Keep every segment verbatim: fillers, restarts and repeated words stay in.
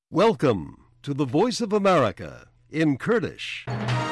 Welcome to the Voice of America in Kurdish.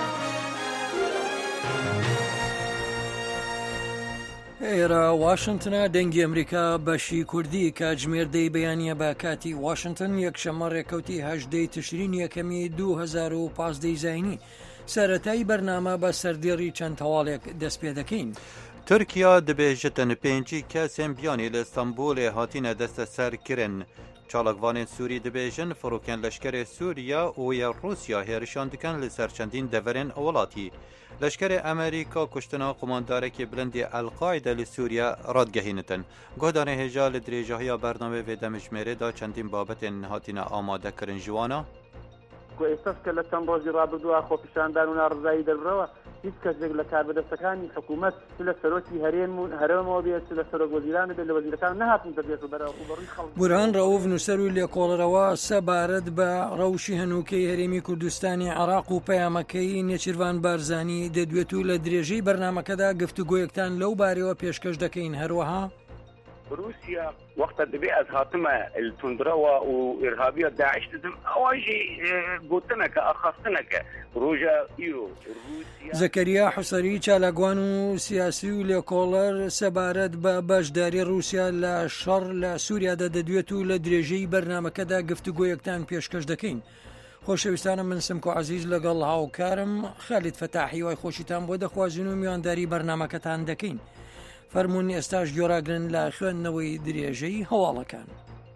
ئێرە واشنتنە دەنگی ئەمریکا بەشی کوردی کاتژمێردەی بەیانیە بە کاتی واشنتن یەکشەممە ڕێکەوتی هەژدەی تشرین یەکەمی دوو هەزار و پانزدەی زاینی سەرەتایی بەرنامە بە سەردێڕی چەند هەواڵێک دەست پێ دەکەین. تورکیا دەبێژتن پێنجی کەسێن بیانی لە ئەستەمبولێ هاتینە دەستە سەرکردن. چالاکوانên Sûrî dibêjin firokên leşkerê Sûriya û ya Rûsya hêrişan dikin li ser çendîn deverên welatî. Leşkerê Amerîka kuştina qomandarekî bilindî El-Qaîde li Sûriya radgehînitin. Guhdarên hêja li dirêjahiya bernamê vê demijmêrê da çendîn babetên hatine amadekirin ji wana. Ku êsas ke li çend rojî rabirdoa xwepişandar û narizayî derbirewa hiç kesek li karbedestekanî hikûmet li serokî herêma bê li serok wezîranê bê li wezîrekan nehatin derdêt û berî xelk. بورهان ڕەوف نووسەر و لێکۆڵەرەوە سەبارەت بە ڕەوشی هەنووکەی هەرێمی کوردستانی عێراق و پەیامەکەی نێچیروان بارزانی دەدوێت و لە درێژەی بەرنامەکەدا گفتوگۆیەکتان لەو بارەوە پێشکەش دەکەین. هەروەها روسيا وقت دبي از هاتمه التندروا وارهابيه داعش تدم اواجي قلتنا كاخذتنا روجا ايرو روسيا زەکەریا حوسەری چالاگوان و سیاسی و لێکۆڵەر سەبارەت بە بەشداری رووسیا لە شەڕ لە سووریادا دەدوێت و لە درێژەی بەرنامەکەدا گفتوگۆیەکتان پێشکەش دەکەین. خۆشەویستانم من سمکۆ عەزیز لەگەڵ هاوکارم خالید فەتاحی وای خۆشیتان بۆ دەخوازین و میوانداری بەرنامەکەتان دەکەین. فەرموون ئێستاش گۆڕاگرن لە خوێندنەوەی درێژەی هەواڵەکان.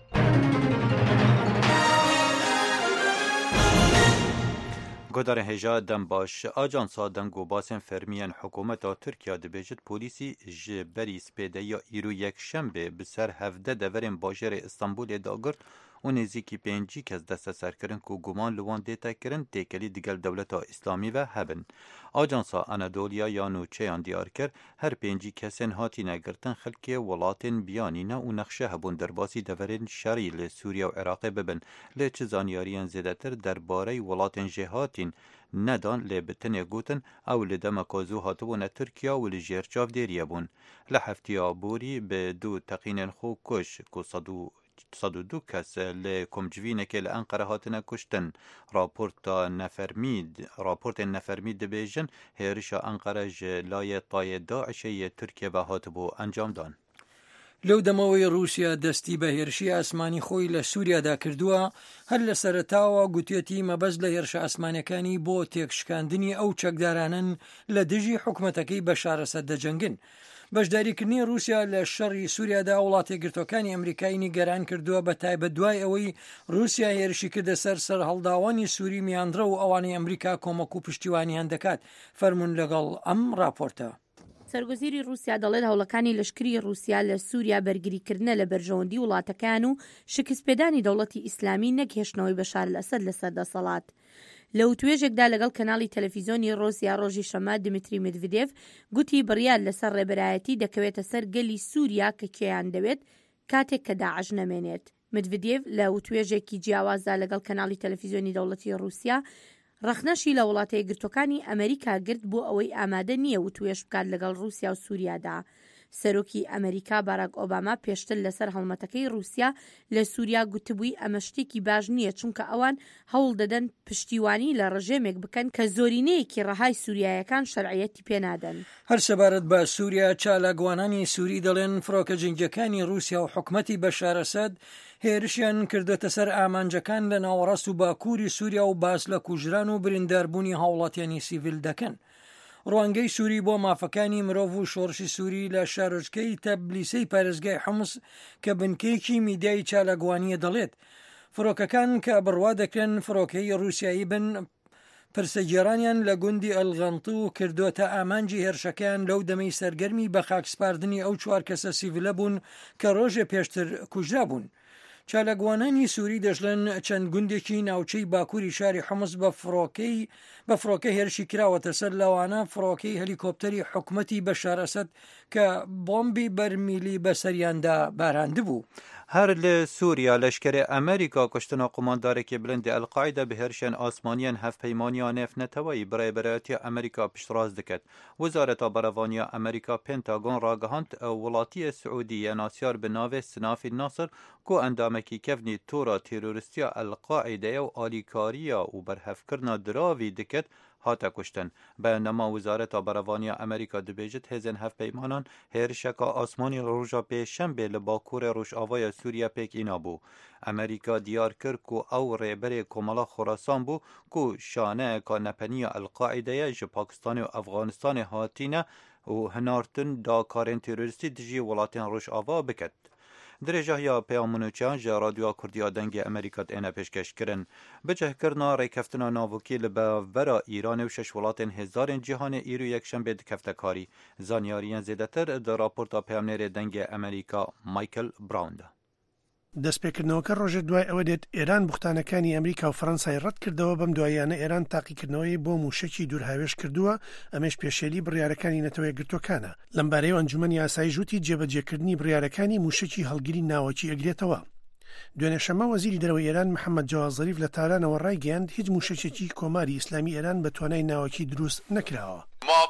Guhdarên hêja dembaş ajansa deng û basên fermiyên hikûmeta Tirkiya dibêjit polîsî ji berî spêdeya îro yekşembe bi ser hevdeh deverên bajarê Îstanbulê dagirt û nêzîkî pêncî kes desteserkirin ku guman li wan dê tekirin têkelî digel dewleta İslamî ve hebin. Ajansa Anadoliya ya Nûçeyan diyar kir her pêncî kesên hatîne girtin xelkê welatên biyanîne û nexşe hebûn derbasî deverên şerî li Sûriya û Iraqê bibin. Lê çi zanyariyên zêdetir derbarey welatên jê hatîn nedan lê bi tinê gotin ew li demeka zû hatibûne Tirkiya û li jêr çavdêriyê bûn. Li heftiya borî bi dû teqînên xwe kuş ku صد و دو کس لی کمجوینه که لانقره هاتنه کشتن. راپورتا نفرمید راپورت نفرمید دبیجن هیرشا انقره جلای طای داعشی ترکیه و هاتبو انجام دان. لەو دەمەوەی رووسیا دەستی بە هێرشی ئاسمانی خۆی لە سووریادا کردووە هەر لە سەرەتاوە گوتێتی مەبەست لە هێرشە ئاسمانەکانی بۆ تێکشکاندنی ئەو چەکدارانن لە دژی حکومەتەکەی بەشار ئەسەد دەجەنگن. بەشداریکردنی رووسیا لە شەڕی سووریادا وڵاتی گرتوەکانی ئەمریکای نیگەران کردووە بە تایبەت دوای ئەوەی رووسیا هێرشی کردە سەر سەر هەڵداوانی سووری میاندرە و ئەوانەی ئەمریکا کۆمەک و پشتیوانیان دەکات. فەرموون لەگەڵ ئەم راپۆرتە. سەرگۆزیری رووسیا دەڵێت هەوڵەکانی لەشکری رووسیا لە سووریا بەرگریکردنە لە بەرژەوەندی وڵاتەکان و شکستپێدانی دەوڵەتی ئیسلامی نەکهێشتنەوەی بەشار ئەسەد لە سەردەسەڵات. لە توێژێکدا لەگەڵ کەناڵی تەلەڤیزۆنی ڕۆسیا ڕۆژی شەمە دمیتری مدڤدێڤ گوتی بڕیار لەسەر ڕێبەرایەتی دەکەوێتە سەر گەلی سووریا کە کێیان دەوێت کاتێک کە داعش نەمێنێت. مدڤدێڤ لە توێژێکی جیاوازدا لەگەڵ کەناڵی تەلەڤیزۆنی دەوڵەتی رووسیا ڕەخنەشی لە وڵاتەیە گرتوەکانی ئەمریکا گرت بۆ ئەوەی ئامادە نییە و توێژ بکات لەگەڵ رووسیا و سووریادا. سەرۆکی ئەمریکا باراک ئۆباما پێشتر لەسەر هەڵمەتەکەی رووسیا لە سووریا گوتبووی ئەمە شتێکی باش نییە چونکە ئەوان هەوڵ دەدەن پشتیوانی لە ڕژێمێک بکەن کە زۆرینەیەکی ڕەهای سووریایەکان شەرعیەتی پێنادەن. هەر سەبارەت بە سووریا چالاگوانانی سووری دەڵێن فڕۆکە جنگیەکانی رووسیا و حکومەتی بەشار ئەسەد هێرشیان کردوێتە سەر ئامانجەکان لە ناوەڕاست و باکووری سووریا و باس لە کوژران و برینداربوونی هاوڵاتیانی سیڤیل دەکەن. ڕوانگەی سووری بۆ مافەکانی مرۆڤ و شۆڕشی سووری لە شارۆچکەی تەبلیسەی پارێزگای حمس کە بنکەیەکی میدیای چالاگوانیە دەڵێت فڕۆکەکان کە بڕوا دەکرێن فڕۆکەی رووسیایی بن پرسەگێڕانیان لە گوندی ئەلغەنتو و کردوتە ئامانجی هێرشەکەیان لەو دەمەی سەرگەرمی بە خاکسپاردنی ئەو چوار کەسە سیڤیلە بوون کە ڕۆژێ پێشتر کوژرا بوون. چالاگوانانی سووری دەژڵێن چەند گوندێکی ناوچەی باکووری شاری حمس بە فڕۆکەی بە فڕۆکە هێرشی کراوەتە سەر لەوانە فڕۆکەی هەلیکۆپتەری حکومەتی بەشار ئەسەد کە بۆمبی بەرمیلی بەسەریاندا باراندبوو. هەر لە سووریا لەشکرە ئەمریکا کوشتنا قوماندارێکی بلندی ئەلقاعیدە بە هێرشێن ئاسمانیان هەفپەیمانیان نێفنەتەوەی بەڕێبەرەتی ئەمریکا پشتڕاست دەکات. وەزارەتا بەرەڤانیا ئەمریکا پێنتاگۆن ڕاگەهاند وڵاتیە سعودیە ناسیار بە ناوێ سنافی ناسر کو ئەندامە بەردەوامێکی کەڤنی تۆرە تێرۆریستیە ئەلقاعیدەیە و ئالیکاریە و بەرهەفکردنا دراوی دکت هاتە کوشتن. بەیاننامە وزارەتا بەرەڤانیە ئەمریکا دەبێژێت هێزن هەفپەیمانان هێرشێکا ئاسمانی ڕۆژا پێشەمبێ لە باکوورە ڕۆژئاوایە سووریا پێکئینا بوو. ئەمریکا دیار کرد و ئەو ڕێبەرێ کۆمەڵە خۆراسان بوو و شانەیەکا نەپەنیە ئەلقاعیدەیە ji پاکستانی و ئەفغانستانی هاتینە و هەنارتن داکارên تێرۆریستî dijî welatên Rojava biket. Dirêja ya peyamûnûçiyan ji radyoya Kurdiya dengê Amerîka têne pêşkêşkirin. Bicihkirina rêkeftina navokî li bavbera Îranê û şeş welatên hêzdarên cîhanê îro yekşembê dikefte karî. Zanyariyên zêdetir di raporta peyamnêrê dengê Amerîka Michael Brown de. دەستپێکردنەوەکە ڕۆژە دوای ئەوە دێت ئێران بوختانەکانی ئەمریکا و فەڕەنسای ڕەت کردەوە. بەم دوایانە ئێران تاقیکردنەوەی بۆ موشەکی دوورهاوێش کردووە. ئەمەش پێشێلی بڕیارەکانی نەتەوەی گرتوەکانە. لەمبارەی ئەنجومەنی یاسایی ژووتی جێبەجێکردنی بڕیارەکانی موشەکی هەڵگری ناوەکی ئەگرێتەوە. دوێنێ شەمە وەزیری دەرەوەی ئێران محەممەد جاواز زەریف لە تارانەوە ڕایگەیاند هیچ موشەکێکی کۆماری ئیسلامی ئێران بە توانای ناوەکی دروست نەکراوە.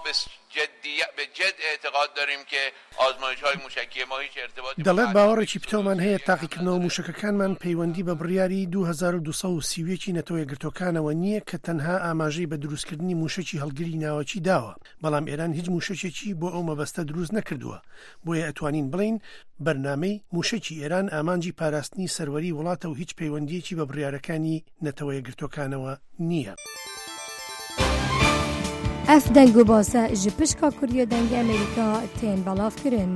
دەڵێت باوەڕێکی پتۆمان هەیە تاقیکردنەوە موشەکەکانمان پەیوەندی بە بڕیاری دوو هەزار و دووسەد و سی و یەک نەتەوەی گرتوەکانەوە نییە کە تەنها ئاماژەی بە دروستکردنی موشەکی هەڵگری ناوەکی داوە. بەڵام ئێران هیچ موشەکێکی بۆ ئەو مەبەستە دروست نەکردووە. بۆیە ئەتوانین بڵین بەرنامەی موشەکی ئێران ئامانجی پاراستنی سەروەری وڵاتە و هیچ پەیوەندیەکی بە بڕیارەکانی نەتەوەی گرتوەکانەوە نییە. ئەف دەنگ و باسە ji pişka Kurdiya dengê Amerîka tên belavkirin.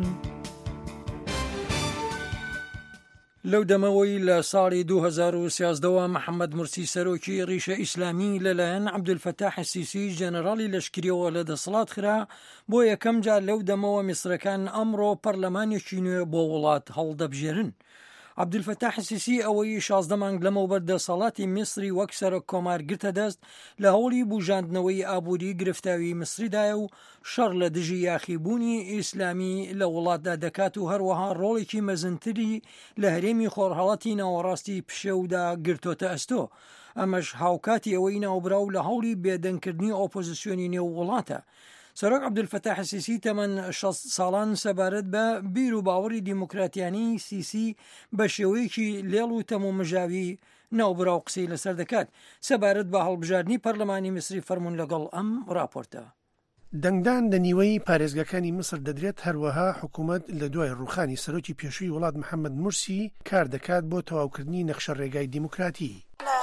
لەو دەمەوەی لە ساڵی دوو هەزار و سیازدەوە محەممەد مورسی سەرۆکی ڕیشە ئیسلامی لەلایەن عەبدولفەتاح السیسی جەنەراڵی لەشکریەوە لە دەسەڵات خرا. بۆ یەکەم جار لەو دەمەوە میسرەکان ئەمڕۆ پەرلەمانێکی نوێ بۆ وڵات هەڵدەبژێرن. عەبدولفەتاح السیسی ئەوەی شازدە مانگ لەمەوبەر دەسەڵاتی میسری وەک سەرۆک کۆمار گرتە دەست لە هەوڵی بوژاندنەوەی ئابووری گرفتاوی میسریدایە و شەڕ لە دژی یاخیبوونی ئیسلامی لە وڵاتدا دەکات و هەروەها ڕۆڵێکی مەزنتری لە هەرێمی خۆرهەڵەتی ناوەڕاستی پشەودا گرتۆتە ئەستۆ. ئەمەش هاوکاتی ئەوەی ناوبراو لە هەوڵی بێدەنگکردنی ئۆپۆزیسیۆنی نێو وڵاتە. سەرۆک عەبدولفەتاح السیسی تەمەن شەست ساڵان سەبارەت بە بیر و باوەڕی دیموکراتیانی سیسی بە شێوەیەکی لێڵ و تەمومژاوی ناوبراو قسەی لەسەر دەکات سەبارەت بە هەڵبژاردننی پەرلەمانی میسری فەرموون لەگەڵ ئەم راپۆرتە. دەنگدان لە نیوەی پارێزگەکانی مسر دەدرێت. هەروەها حکوومەت لە دوای ڕوخانی سەرۆکی پێشووی وڵات محەممەد مورسی کار دەکات بۆ تەواوکردنی نەخشە ڕێگای دیموکراتی.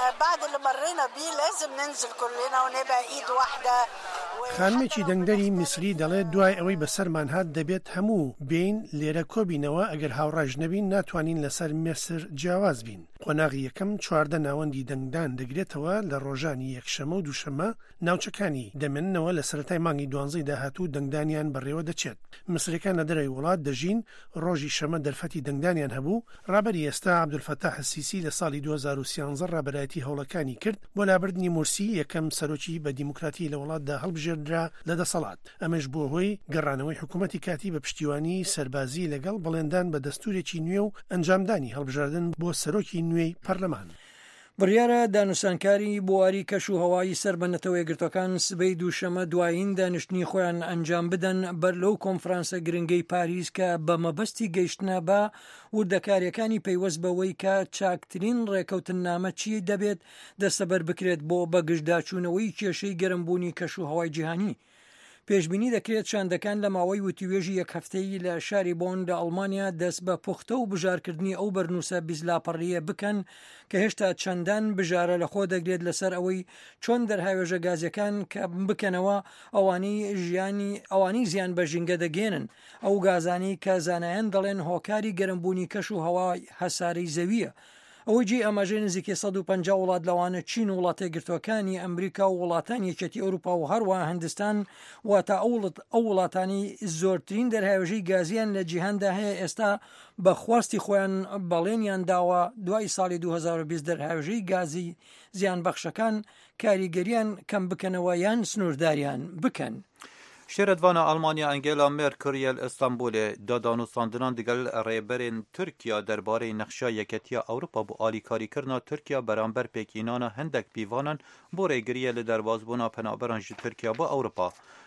خانمێکی دەنگدەری میسری دەڵێت دوای ئەوەی بەسەرمان هات دەبێت هەموو بین لێرە کۆبینەوە ئەگەر هاوڕاژ نەبین ناتوانین لەسەر میسر جیاواز بین. قۆناغی یەکەم چواردە ناوەندی دەنگدان دەگرێتەوە لە ڕۆژانی یەکشەمە و دووشەمە. ناوچەکانی دەمێننەوە لە سەرەتای مانگی دوانزەی داهاتوو دەنگدانیان بەڕێوە دەچێت. مسرەکان لە دەرەوەی وڵات دەژین. ڕۆژی شەمە دەرفەتی دەنگدانیان هەبوو. ڕابەری ئێستا عەبدولفەتاح السیسی لە ساڵی دوو هەزار و سیانزە ڕابەرایەتی هەوڵەکانی کرد بۆ لابردنی مورسی یەکەم سەرۆکی بە دیموکراتی لە وڵاتدا هەڵبژێردرا لە دەسەڵات. ئەمەش بووە هۆی گەڕانەوەی حکوومەتی کاتی بە پشتیوانی سەربازی لەگەڵ بڵێندان بە دەستورێکی نوێ و ئەنجامدانی هەڵبژاردن بۆ سەرۆکی نوێی پەرلەمان. بڕیارە دانوسانکاری بواری کەش و هەوایی سەر بە نەتەوەی گرتوەکان سبەی دووشەمە دوایین دانیشتنی خۆیان ئەنجام بدەن بەر لەو کۆنفرانسە گرنگەی پاریس کە بە مەبەستی گەیشتنە بە وردەکاریەکانی پەیوەست بەوەی کە چاکترین ڕێکەوتنامە چی دەبێت دەستەبەر بکرێت بۆ بەگشتداچوونەوەی کێشەی گەرمبوونی کەش و هەوای جیهانی. پێشبینی دەکرێت شاندەکان لە ماوەی وتیوێژی یەک هەفتەی لە شاری بۆن لە ئەڵمانیا دەست بە پوختە و بژارکردنی ئەو بەرنووسە بیزلاپەڕیە بکەن کە هێشتا چەندان بژارە لە خۆ دەگرێت لەسەر ئەوەی چۆن دەرهاوێژە گازەکان کە بکەنەوە ئەوانەی ژیانی ئەوانی زیان بە ژینگە دەگێنن. ئەو گازانی کە زانایان دەڵێن هۆکاری گەرمبوونی کەش و هەوای هەساری زەویە. ئەوەی جێ ئاماژەی نزیکەی سەد و پەنجا وڵات لەوانە چین و وڵاتە گرتوەکانی ئەمریکا و وڵاتانی یەکێتی ئەوروپا و هەروە هەندستان واتە ئەو وڵاتانی زۆرترین دەرهاوێژەی گازیان لە جیهاندا هەیە ئێستا بە خواستی خۆیان بەڵێنیان داوە دوای ساڵی دوو هەزار و بیست دەرهاوێژەی گازی زیان بەخشەکان کاریگەریان کەم بکەنەوە یان سنوورداریان بکەن. شێرەدڤانە ئەڵمانیا ئەنگێلا مێرکل ئەستانبولێ دادانوستاندنان دەگەل ڕێبەرên تورکیا دەربارەی نەخشا یەکەتیە ئەوروپا بۆ ئالیکاریکردنا تورکیا بەرامبەر پێکینانە هەندێک پیڤانن بۆ ڕێگریە لە دەربازبوونا پەنابەران ji تورکیا بۆ ئەوروپا.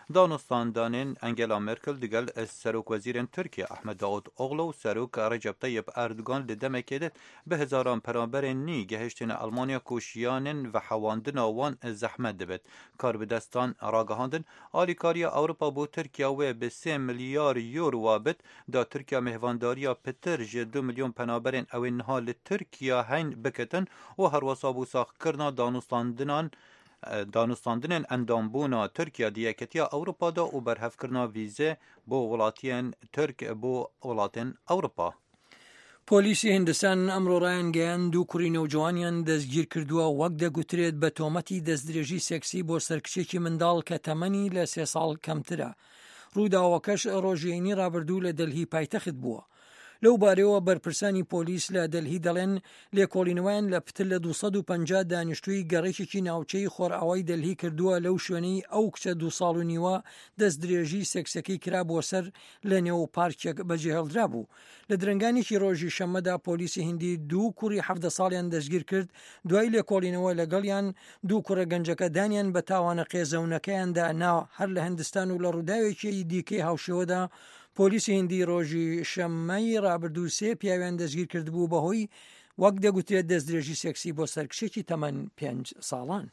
دانستاندانین انگلا مرکل دگل سروک وزیرین ترکیه احمد داود اوغلو و سروک رجب طیب اردوغان لدمکیدت به هزاران پرامبرین نی گهشتین المانیا کوشیانین و حواندن وان زحمت دبت کار به دستان راگهاندن آلیکاریا اوروپا بو ترکیه و به سه میلیار یورو وابت دا ترکیه مهوانداریا پتر ج دو میلیون پنابرین او انها لترکیه هین بکتن و هر وصابو ساخ کرنا دانستاندنان دانستاندن اندامبونا ترکیه دیکتیا اوروپا دا و برهف کرنا ویزه بو ولاتین ترک بو ولاتین اوروپا. پۆلیسی هندستان ئەمڕۆ ڕایانگەیان دوو کوڕی نەوجوانیان دەستگیر کردووە وەک دەگوترێت بە تۆمەتی دەستدرێژی سێکسی بۆ سەرکشێکی منداڵ کە تەمەنی لە سێ ساڵ کەمترە. ڕووداوەکەش ڕۆژێنی ڕابردوو لە دەلهی پایتەخت بووە. لەو بارەوە بەرپرسانی پۆلیس لە دەلهی دەڵێن لێکۆڵینەوەیان لە پتر لە دووسەد و پەنجا دانیشتووی گەڕێکێکی ناوچەی خۆرئاوای دەلهی کردووە لەو شوێنەی ئەو کچە دو ساڵ و نیوە دەستدرێژی سێکسەکەی کرا بۆ سەر لە نێو پارکێک بەجێهێڵدرا بوو. لە درنگانێکی ڕۆژی شەمەدا پۆلیسی هندی دوو کوڕی حەڤدە ساڵیان دەستگیر کرد دوای لێکۆڵینەوە لەگەڵیان دوو کوڕە گەنجەکە دانیان بە تاوانە قێزەونەکەیاندا نا هەر لە هندستان و لە ڕووداوێکی دیکەی هاوشێوەدا پۆلیسی هندی ڕۆژی شەممەی ڕابردوو سێ پیاویان دەستگیر کرد بوو بەهۆی وەک دەگوترێت دەستدرێژی سێکسی بۆ سەرکشێکی تەمەن پێنج ساڵان.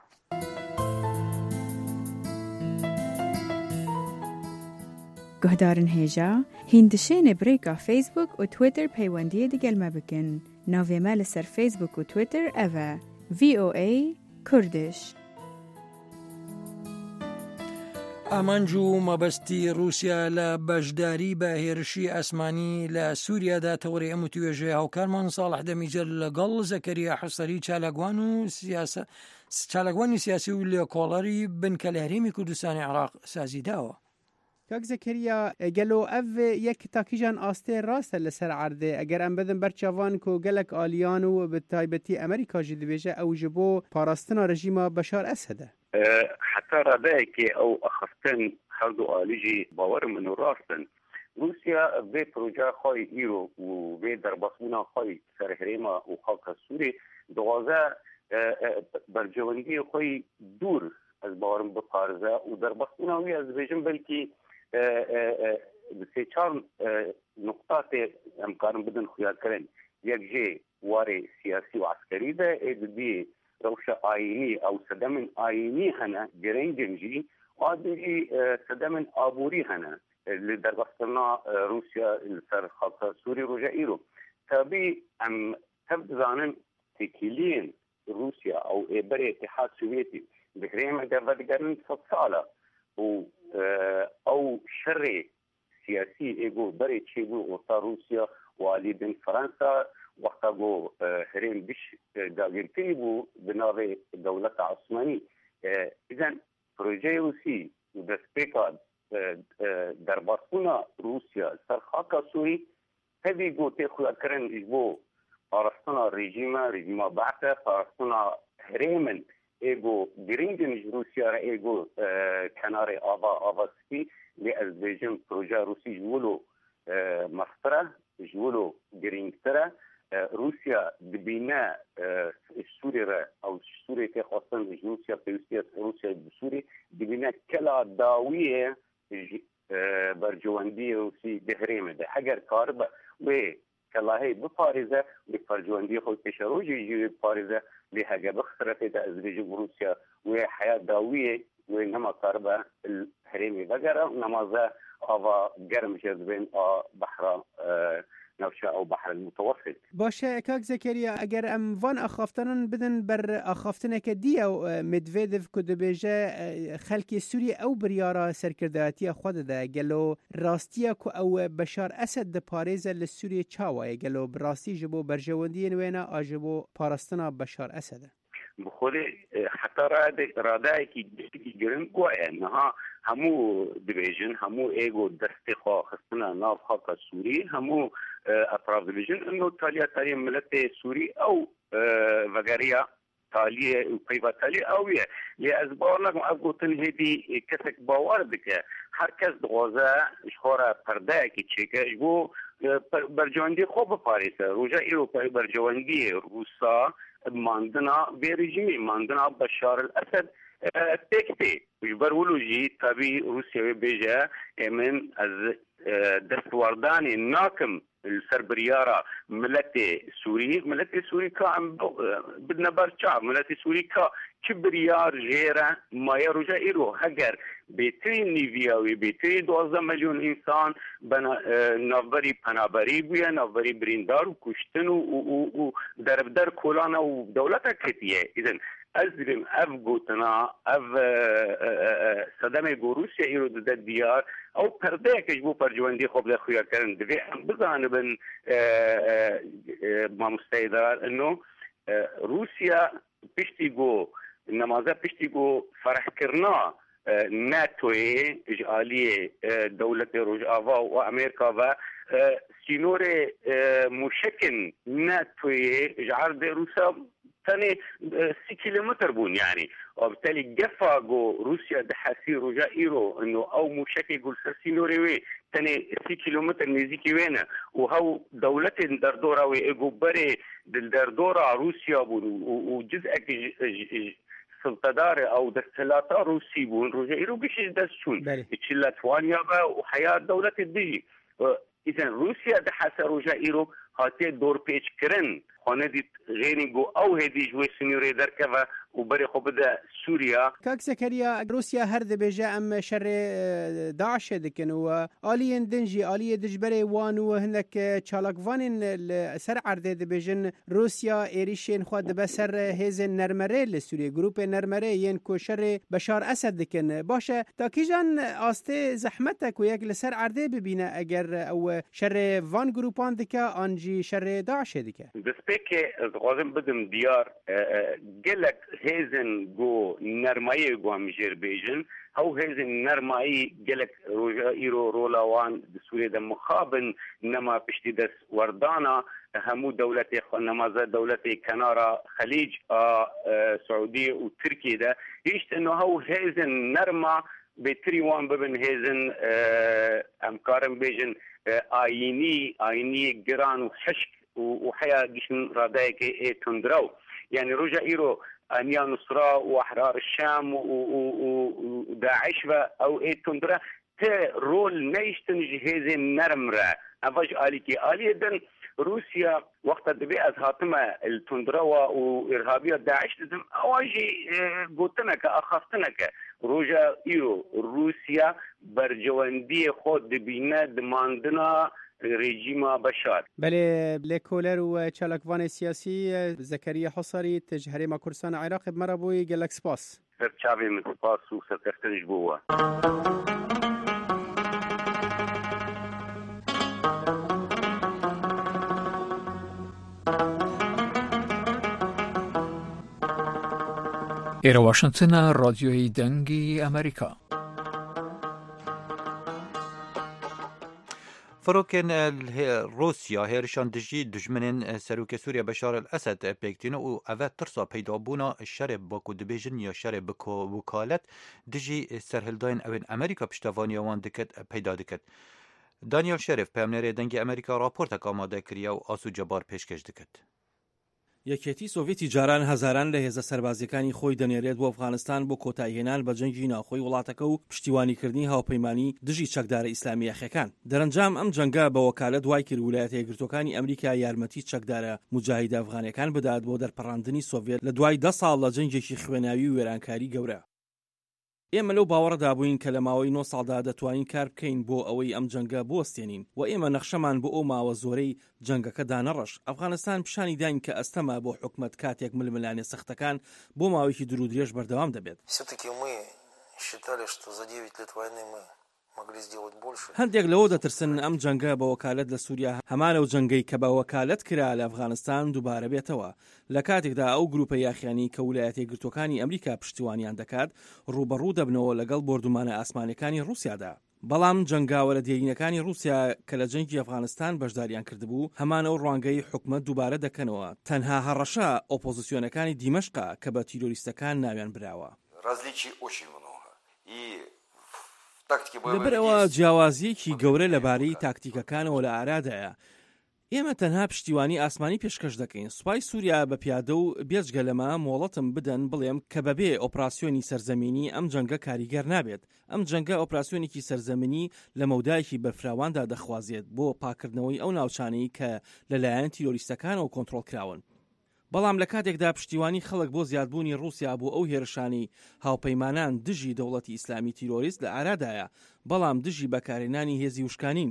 گهدارن هێژا هیندشێنێ برێکا فیسبوک و تویتر پەیوەندیە دەگەلمە بکەن. ناوێمە لەسەر فیسبوک و تویتر ئەڤە ڤی ئۆ ئەی کوردش. ئامانج و مەبەستی رووسیا لە بەشداری بە هێرشی ئەسمانی لە سووریادا تەوەری ئەم توێژێ هاوکارمان ساڵح دەمیجەر لەگەڵ زەکەریا حەسەری چالاگوان و چالاگوانی سیاسی و لێکۆڵەری بنکە لە هەرێمی کوردستانی عێراق سازیداوە. کاک زەکەریا گەلۆ ئەڤ یەک تاکیژان ئاستێ ڕاستە لەسەر عەردێ ئەگەر ئەم بدن بەرچاوان و گەلک ئالیان و بە تایبەتی ئەمریکاژی دەبێژە ئەو ji بۆ پاراستنا رژیما بەشار ئەسەدە. حتى ردائك أو أخفتن خلدو آليجي باور من راستن روسيا في بروجا خاي إيرو وفي درباسونا خاي سرهريما وخاك السوري دوازا برجواندي خاي دور از باورم بپارزه و درباسونا وي از بيجن بلكي بسي چار نقطات امكان بدن خيار كرن يك جي واري سياسي وعسكري ده ايد دي روشة آيني أو سدمن آيني هنا جرينجنجي وادي سدمن آبوري هنا اللي دربستنا روسيا السر خاصة سوري رجع إيرو تابي أم تبدأن تكيلين روسيا أو إبرة اتحاد سوفيتي بكريم دربدقرن صالة و أو شر سياسي إيجو بري تشيجو وطا روسيا والي بن فرنسا وقتا جو هرين بش داغيرتي بو بناوي دولة عثماني اذن بروجي روسي ودسبيكا درباسونا روسيا سرخاكا سوري هذي جو تاخذ اكرن اجبو فارستنا ريجيما ريجيما بعثة فارستنا هريمن ايجو جرينجن روسيا ايجو كناري افا افا سكي لازبيجن بروجي روسي جولو مصرة جولو جرينجترا روسيا دبينا سوريا او سوريا خاصه روسيا بيوسيا روسيا بسوريا دبينا كلا داويه برجوانديه روسي دهريمه ده حجر كاربا و كلا هي بفارزه بفرجوانديه خو بشروجي بفارزه لهجا بخسرت ده ازبيج روسيا وحياه داويه وانما كاربا الهريمي بقره نمازه افا جرم جذبين بحر نوشا او بحر المتوسط. باشه کاک زکریا اگر ام وان اخافتنن بدن بر اخافتنک دی او مدویدف کو دبیجه خلکی سوری او بریارا سرکرداتی خود ده گلو راستیا کو او بشار اسد د پاریز ل سوریه چاوای گلو براستی جبو برجوندی نوینا اجبو پاراستنا بشار اسد. بخوری حتی راده راده کی کی گرن کو انها همو ديفيجن همو ايجو دستخوا خصنا ناف خاصة سوري همو اطراف ديفيجن انه تاليا تاليا ملت سوري او فغاريا تاليا وقيبة تاليا او يه لأزبارنا اقو تنهدي كسك باور بك هركز دغوزا شخورا پرده کی چيكا اجبو برجواندي خوب باريسا روجا ايرو برجواندي روسا ماندنا بێریژیمی ماندنا بەشار الأسد تێکتێ بەرولوژی تابی رووسیا بێژە ئێمن ئەز دەستواردانی ناکم سەر بریارە ملەتێ سووری ملەتی سووری کا بدنە بەرچاو ملەتی سووری کا چ بریار ژێرە مایە ڕۆژە ئیرۆ هەگەر بێترین نیڤیاوی بێترین دوازدە مەلیۆن ئینسان ناوبەری پەنابەری بووە ناوبەری بریندار و کوشتن و دەربدەر کۆلانە و دەوڵەتە کردیە ئیدن ez dilim ev gotina ev sedemê got Rûsya îro dide diyar ew perdeyek ji bo percewendî xwe bide xuyakirin divê em bizanibin mamosteyedar ino Rûsya piştî got nemaze piştî got ferehkirina NATOyê ji aliyê dewletê Rojava û Amerîka ve sînorê mûşekin NATOyê ji erdê Rûsya تاني سي كيلومتر بون يعني وبالتالي جفا جو روسيا دحاسي رجاء إيرو إنه أو مشاكل يقول سينوري وي تاني سي كيلومتر نزيكي وينا وهو دولة دردورة وإيجوبري دردورة روسيا بون وجزء سلطدار أو دستلاتا روسي بون رجاء إيرو بيش دستون إتشلا توانيا وحياة دولة الدجي إذا روسيا دحاسي رجاء إيرو هاتي دور بيش كرن خانه دید غیری گو او هدی جوی سنیوری درکه و بری خوب ده سوریا کاک زکریا روسیا هر دبیجه ام شر داعش دکن و آلین دنجی آلی دجبری وان و هندک چالاکوان سر عرض دبیجن روسیا ایریشین خود بسر هیز نرمره لسوریه گروپ نرمره ین کو شر بشار اسد دکن باشه تا کیجان آسته زحمتک و یک لسر عرض ببینه اگر او شر وان گروپان دکه آنجی شر داعش دکه که غازم بدم دیار گلک هیزن گو نرمایی گو همیجر بیجن او هیزن نرمایی گلک روژا ایرو رولاوان سوریه ده مخابن نما پشتی دست وردانا همو دولت نمازه دولت کنارا خلیج سعودی و ترکیه ده هیشت انو هاو هیزن نرما بتری وان ببن هیزن امکارم بیجن آینی آینی گران و حشک وحياة جيشن رادايك اي تندرو يعني رجع ايرو انيا نصرة واحرار الشام وداعش او اي تندرا تي رول نيشتن جهاز النرمرة افاج آليكي آلية دن روسيا وقت دبي از هاتمة التندرا وارهابية داعش دم اواجي قوتنك اخافتنك رجع ايرو روسيا برجواندي خود دبينا دماندنا رژیم بشار بله لکولر و چالاکوان سیاسی زکریا حصری تجهری ما کردستان عراق بمربوی گلک سپاس سر چاوی من سپاس و سر تختنش بوه ئێرە واشنگتنە ڕادیۆی دەنگی ئەمریکا. فروکن روسیا هێرشان دژی دژمنên serokê Sûriya Beşar el-Esed pêktîne û ev tirsa peydabûna şerê Baku dibêjin ya şerê bi wekalet dijî serhildayên evên Amerîka piştevaniya wan dikit peyda dikit. Daniel Şerif peyamnêrê dengê Amerîka raportek amade kiriye û asû cebar pêşkêş dikit. یەکێتی سۆڤێتی جاران هەزاران لە هێزە سەربازیەکانی خۆی دەنێرێت بۆ ئەفغانستان بۆ کۆتایهێنان بە جەنگی ناوخۆی وڵاتەکە و پشتیوانیکردنی هاوپەیمانی دژی چەکدارە ئیسلامی یەخەکان. دەرەنجام ئەم جەنگە بە وەکالەت دوای کرد ویلایەتە یەکگرتووەکانی ئەمریکا یارمەتی چەکدارە موجاهیدە ئەفغانیەکان بدات بۆ دەرپەڕاندنی سۆڤێت لە دوای دە ساڵ لە جەنگێکی خوێناوی و وێرانکاری گەورە. ئێمە لەو باوەڕدا بووین کە لە ماوەی نۆ ساڵدا دەتوانین کار بکەین بۆ ئەوەی ئەم جەنگە بوەستێنین و ئێمە نەخشەمان بۆ ئەو ماوە زۆرەی جەنگەکە دانەڕەش. ئەفغانستان پیشانی داین کە ئەستەما بۆ حکومەت کاتێک ململانێ سەختەکان بۆ ماوەیەکی دوور و درێژ بەردەوام دەبێت. هەندێک لەوە دەترسن ئەم جەنگە بە وەکالەت لە سووریا هەمانە و جەنگەی کە بە وەکالەت کرا لە ئەفغانستان دووبارە بێتەوە لە کاتێکدا ئەو گروپە یاخیانی کە ویلایەتە یەکگرتووەکانی ئەمریکا پشتیوانیان دەکات ڕوبەڕوو دەبنەوە لەگەڵ بۆردومانە ئاسمانەکانی رووسیادا. بەڵام جەنگاوەرە دێرینەکانی رووسیا کە لە جەنگی ئەفغانستان بەشداریان کردبوو هەمانە و ڕوانگەی حکومەت دووبارە دەکەنەوە. تەنها هەڕەشە ئۆپۆزیسیۆنەکانی دیمەشقا کە بە تیرۆریستەکان ناویان براوە. لەبەرەوە جیاوازیەکی گەورە لەبارەی تاکتیکەکانەوە لە ئارادایە ئێمە تەنها پشتیوانی ئاسمانی پێشکەش دەکەین. سوپای سووریا بە پیادە و بێجگە لەمە مۆڵەتم بدەن بڵێم کە بەبێ ئۆپراسیۆنی سەرزەمینی ئەم جەنگە کاریگەر نابێت. ئەم جەنگە ئۆپراسیۆنێکی سەرزەمینی لە مەودایەکی بەرفراواندا دەخوازێت بۆ پاکردنەوەی ئەو ناوچانەی کە لەلایەن تیرۆریستەکانەوە کۆنتڕۆڵ کراون. بەڵام لە کاتێکدا پشتیوانی خەڵک بۆ زیادبوونی رووسیا بۆ ئەو هێرشانی هاوپەیمانان دژی دەوڵەتی ئیسلامی تیرۆریست لە ئارادایە، بەڵام دژی بەکارهێنانی هێزی وشکانین.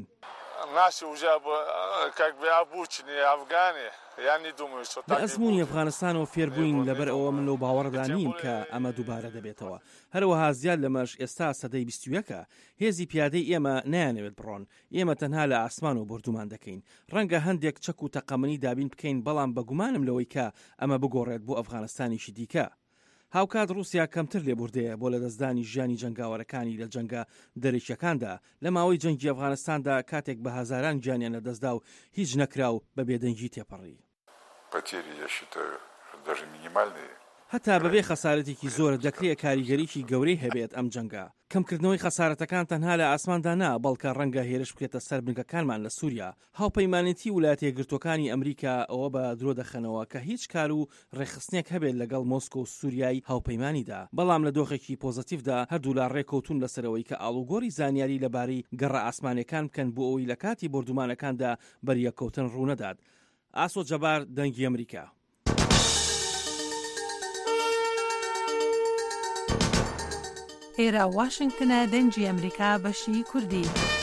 لە ئەزمموی ئەفغانستان و فێربووین لەبەر ئەوە من لەو باوەڕدا نیم کە ئەمە دووبارە دەبێتەوە. هەروەها زیاد لەمەش ئێستا سەدەی بیست و یەکە هێزی پیادەی ئێمە نایانەوێت بڕۆن. ئێمە تەنها لە ئاسمان و بردومان دەکەین. ڕەنگە هەندێک چەک و تەقەمەنی دابین بکەین، بەڵام بەگومانم لەوەی کە ئەمە بگۆڕێت بۆ ئەفغانستانیشی دیکە. هاوکات رووسیا کەمتر لێبوردەیە بۆ لە دەستدانی ژیانی جەنگاوەرەکانی لە جەنگە دەرەکیەکاندا. لە ماوەی جەنگی ئەفغانستاندا کاتێک بە هەزاران گیانیان لەدەستدا و هیچ نەکرا و بە بێدەنگی تێپەڕی. هەتا بەبێ خەسارەتێکی زۆر دەکرێت کاریگەریکی گەورەی هەبێت ئەم جەنگە. کەمکردنەوەی خەسارەتەکان تەنها لە ئاسماندا نا، بەڵکە ڕەنگە هێرش بکرێتە سەر بنکەکانمان لە سووریا. هاوپەیمانێتی ویلایەتە یەکگرتووەکانی ئەمریکا ئەوە بە درۆ دەخەنەوە کە هیچ کار و ڕێخستنێک هەبێت لەگەڵ مۆسکۆ و سووریای هاوپەیمانیدا. بەڵام لە دۆخێکی پۆزتیڤدا هەردوو لا ڕێکەوتون لەسەرەوەی کە ئاڵوگۆڕی زانیاری لەبارەی گەڕە ئاسمانەکان بکەن بۆ ئەوەی لە کاتی بردومانەکاندا بەریەکەوتن ڕوونەدات. ئاسۆ جەبار، دەنگی ئەمریکا. ئێرە واشنگتنە، دەنگی ئەمریکا بەشی کوردی.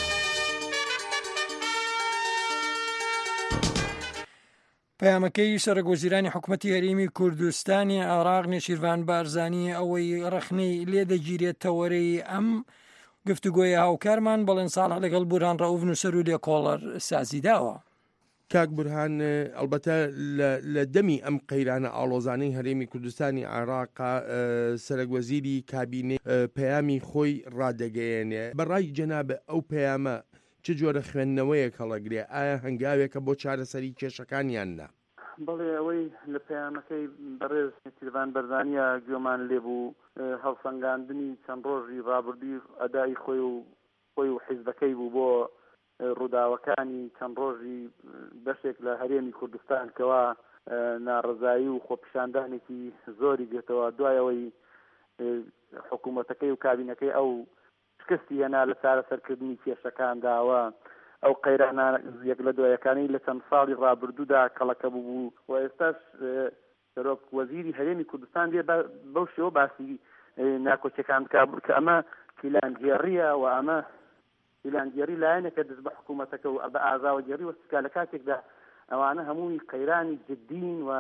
پەیامەکەی سەرۆکوەزیرانی حکوومەتی هەرێمی کوردستانی عێراق نێچیروان بارزانی ئەوەی ڕەخنەی لێدەگیرێتەوەرەی ئەم گفتوگۆیە هاوکارمان بەڵێن ساڵح لەگەڵ بورهان ڕەوف نووسەر و لێکۆڵەر سازی داوە. کاک بورهان، ئەلبەتە لە دەمی ئەم قەیرانە ئاڵۆزانەی هەرێمی کوردستانی عێراقا سەرۆکوەزیری کابینێ پەیامی خۆی ڕادەگەیەنێ. بەڕای جەنابە ئەو پەیامە چ جۆرە خوێندنەوەیەک هەڵەگرێ؟ ئایا هەنگاوێکە بۆ چارەسەری کێشەکانیان نا؟ بەڵێ ئەوەی لە پەیامەکەی بەڕێز نێچیروان بەرزانیە گوێمان لێبوو هەڵسەنگاندنی چەند ڕۆژی ڕابردووی ئەدای خۆی و خۆی و حیزبەکەی بوو بۆ ڕووداوەکانی چەند ڕۆژی بەشێک لە هەرێمی کوردستان کەوا ناڕزایی و خۆپیشاندانێکی زۆری گرێتەوە. دوایەوەی حکوومەتەکەی و کابینەکەی ئەو شکستی هێنا لە چارەسەرکردنی کێشەکانداوە ئەو قەیرانە یەک لە دوایەکانی لە چەند ساڵی ڕابردوودا کەڵەکە بوو و ئێستاش سەرۆکوەزیری هەرێمی کوردستان دێ بەو شێوە باسی ناکۆچیەکان بکات کە ئەمە پیلانگێڕیە و ئەمە پیلانگێڕی لایەنێکە دەست بە حکوومەتەکە و بە ئازاوەگێڕی وەستکا لە کاتێکدا ئەوانە هەمووی قەیرانی جدین و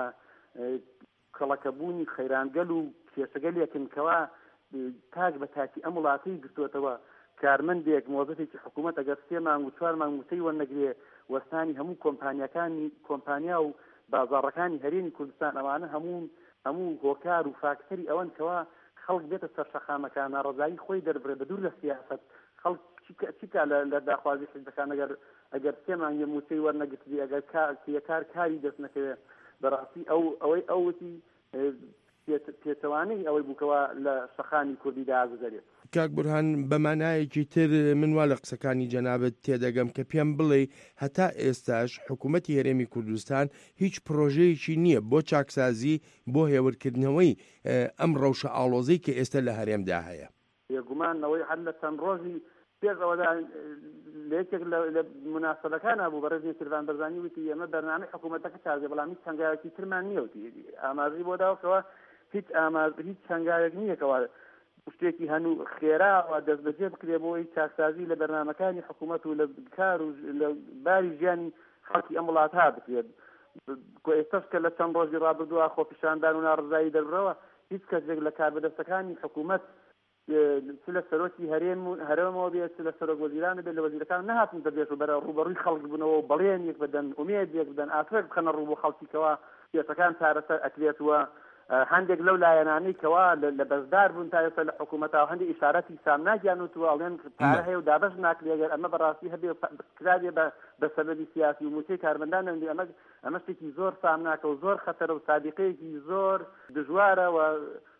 کەڵەکەبوونی خەیرانگەل و کێشەگەلێکن کەوا تاک بە تاکی ئەم وڵاتەی گرتووەتەوە کارمەندێک مۆزەفێکی حکوومەت ئەگەر سێ مانگ و چوار مانگ وتەی وەرنەگرێ وەستانی هەموو کۆمپانیەکانی کۆمپانیا و بازاڕەکانی هەرێمی کوردستان ئەوانە هەموو هەموو هۆکار و فاکتەری ئەوەن کەوا خەڵک بێتە سەر شەقامەکان ناڕەزایی خۆی دەربڕێ بە دوور لە سیاست. خەڵک چیکە لە داخوازی حیزبەکان ئەگەر ئەگەر سێ مانگ موچەی وەرنەگرتوی ئەگەر کار کاری دەست نەکەوێت بەڕاستی ئەو ئەوەی ئەوەتی پێچەوانەی ئەوەی بووکەوە لە شەقامی کوردیدا ئاگوزارێت. کاک بورهان، بەمانایەکی تر من وا لە قسەکانی جەنابەت تێدەگەم کە پێم بڵێ هەتا ئێستاش حکوومەتی هەرێمی کوردستان هیچ پرۆژەیەکی نییە بۆ چاکسازی بۆ هێورکردنەوەی ئەم ڕەوشە ئاڵۆزەی کە ئێستا لە هەرێمدا هەیە. بێگومانەوەی هەر لە چەند ڕۆژی پێشەوەدا لە یەکێک لە مناسبەکانە بوو بەڕێز نێچیروان بەرزانی وتی ئێمە بەرنامەی حکوومەتەکە چازێ بەڵام هیچ هەنگاوێکی ترمان نییە وتی ئاماژەی بۆ داوەکەوە هیچ ئاماژ هیچ هەنگاوێک نییەکەوە شتێکی هەنوو خێراوە دەست بەجێ بکرێ بۆی چاکسازی لە بەرنامەکانی حکوومەت و لە کار و لە باری ژیانی خەڵکی ئەم وڵاتە بکرێت. ئێستاش کە لە چەند ڕۆژی ڕابردووە خۆپیشاندان و ناڕزایی دەبڕەوە هیچ کەسێک لە کاربەدەستەکانی حکوومەت چ لە سەرۆکی هەرێمەوە بێت چ لە سەرۆکوەزیرانە بێت لە وەزیرەکان نهاتن دەبێت و بەرە ڕوبەڕووی خەڵک بنەوە و بەڵێنێک بدەن ئومێدێک بدەن ئافرەت بخەنە ڕوو بۆ خەڵکیکەوە کێشەکان چارەسەر ئەکرێتوە. هەندێک لەو لایەنانەی کەوا لە بەشدار بوون تا ئێستا لە حکوومەتەوە هەندێک ئیشارەتی سامناگیانوتوە ئەڵێن پارە هەیە و دابەش ناکرێت ئەگەر ئەمە بەڕاستی هەبێ کرابێ بە سەبەبی سیاسی و موچەی کارمەندان ئەمە ئەمە شتێکی زۆر سامناکە و زۆر خەتەرە و سابقەیەکی زۆر دژوارە و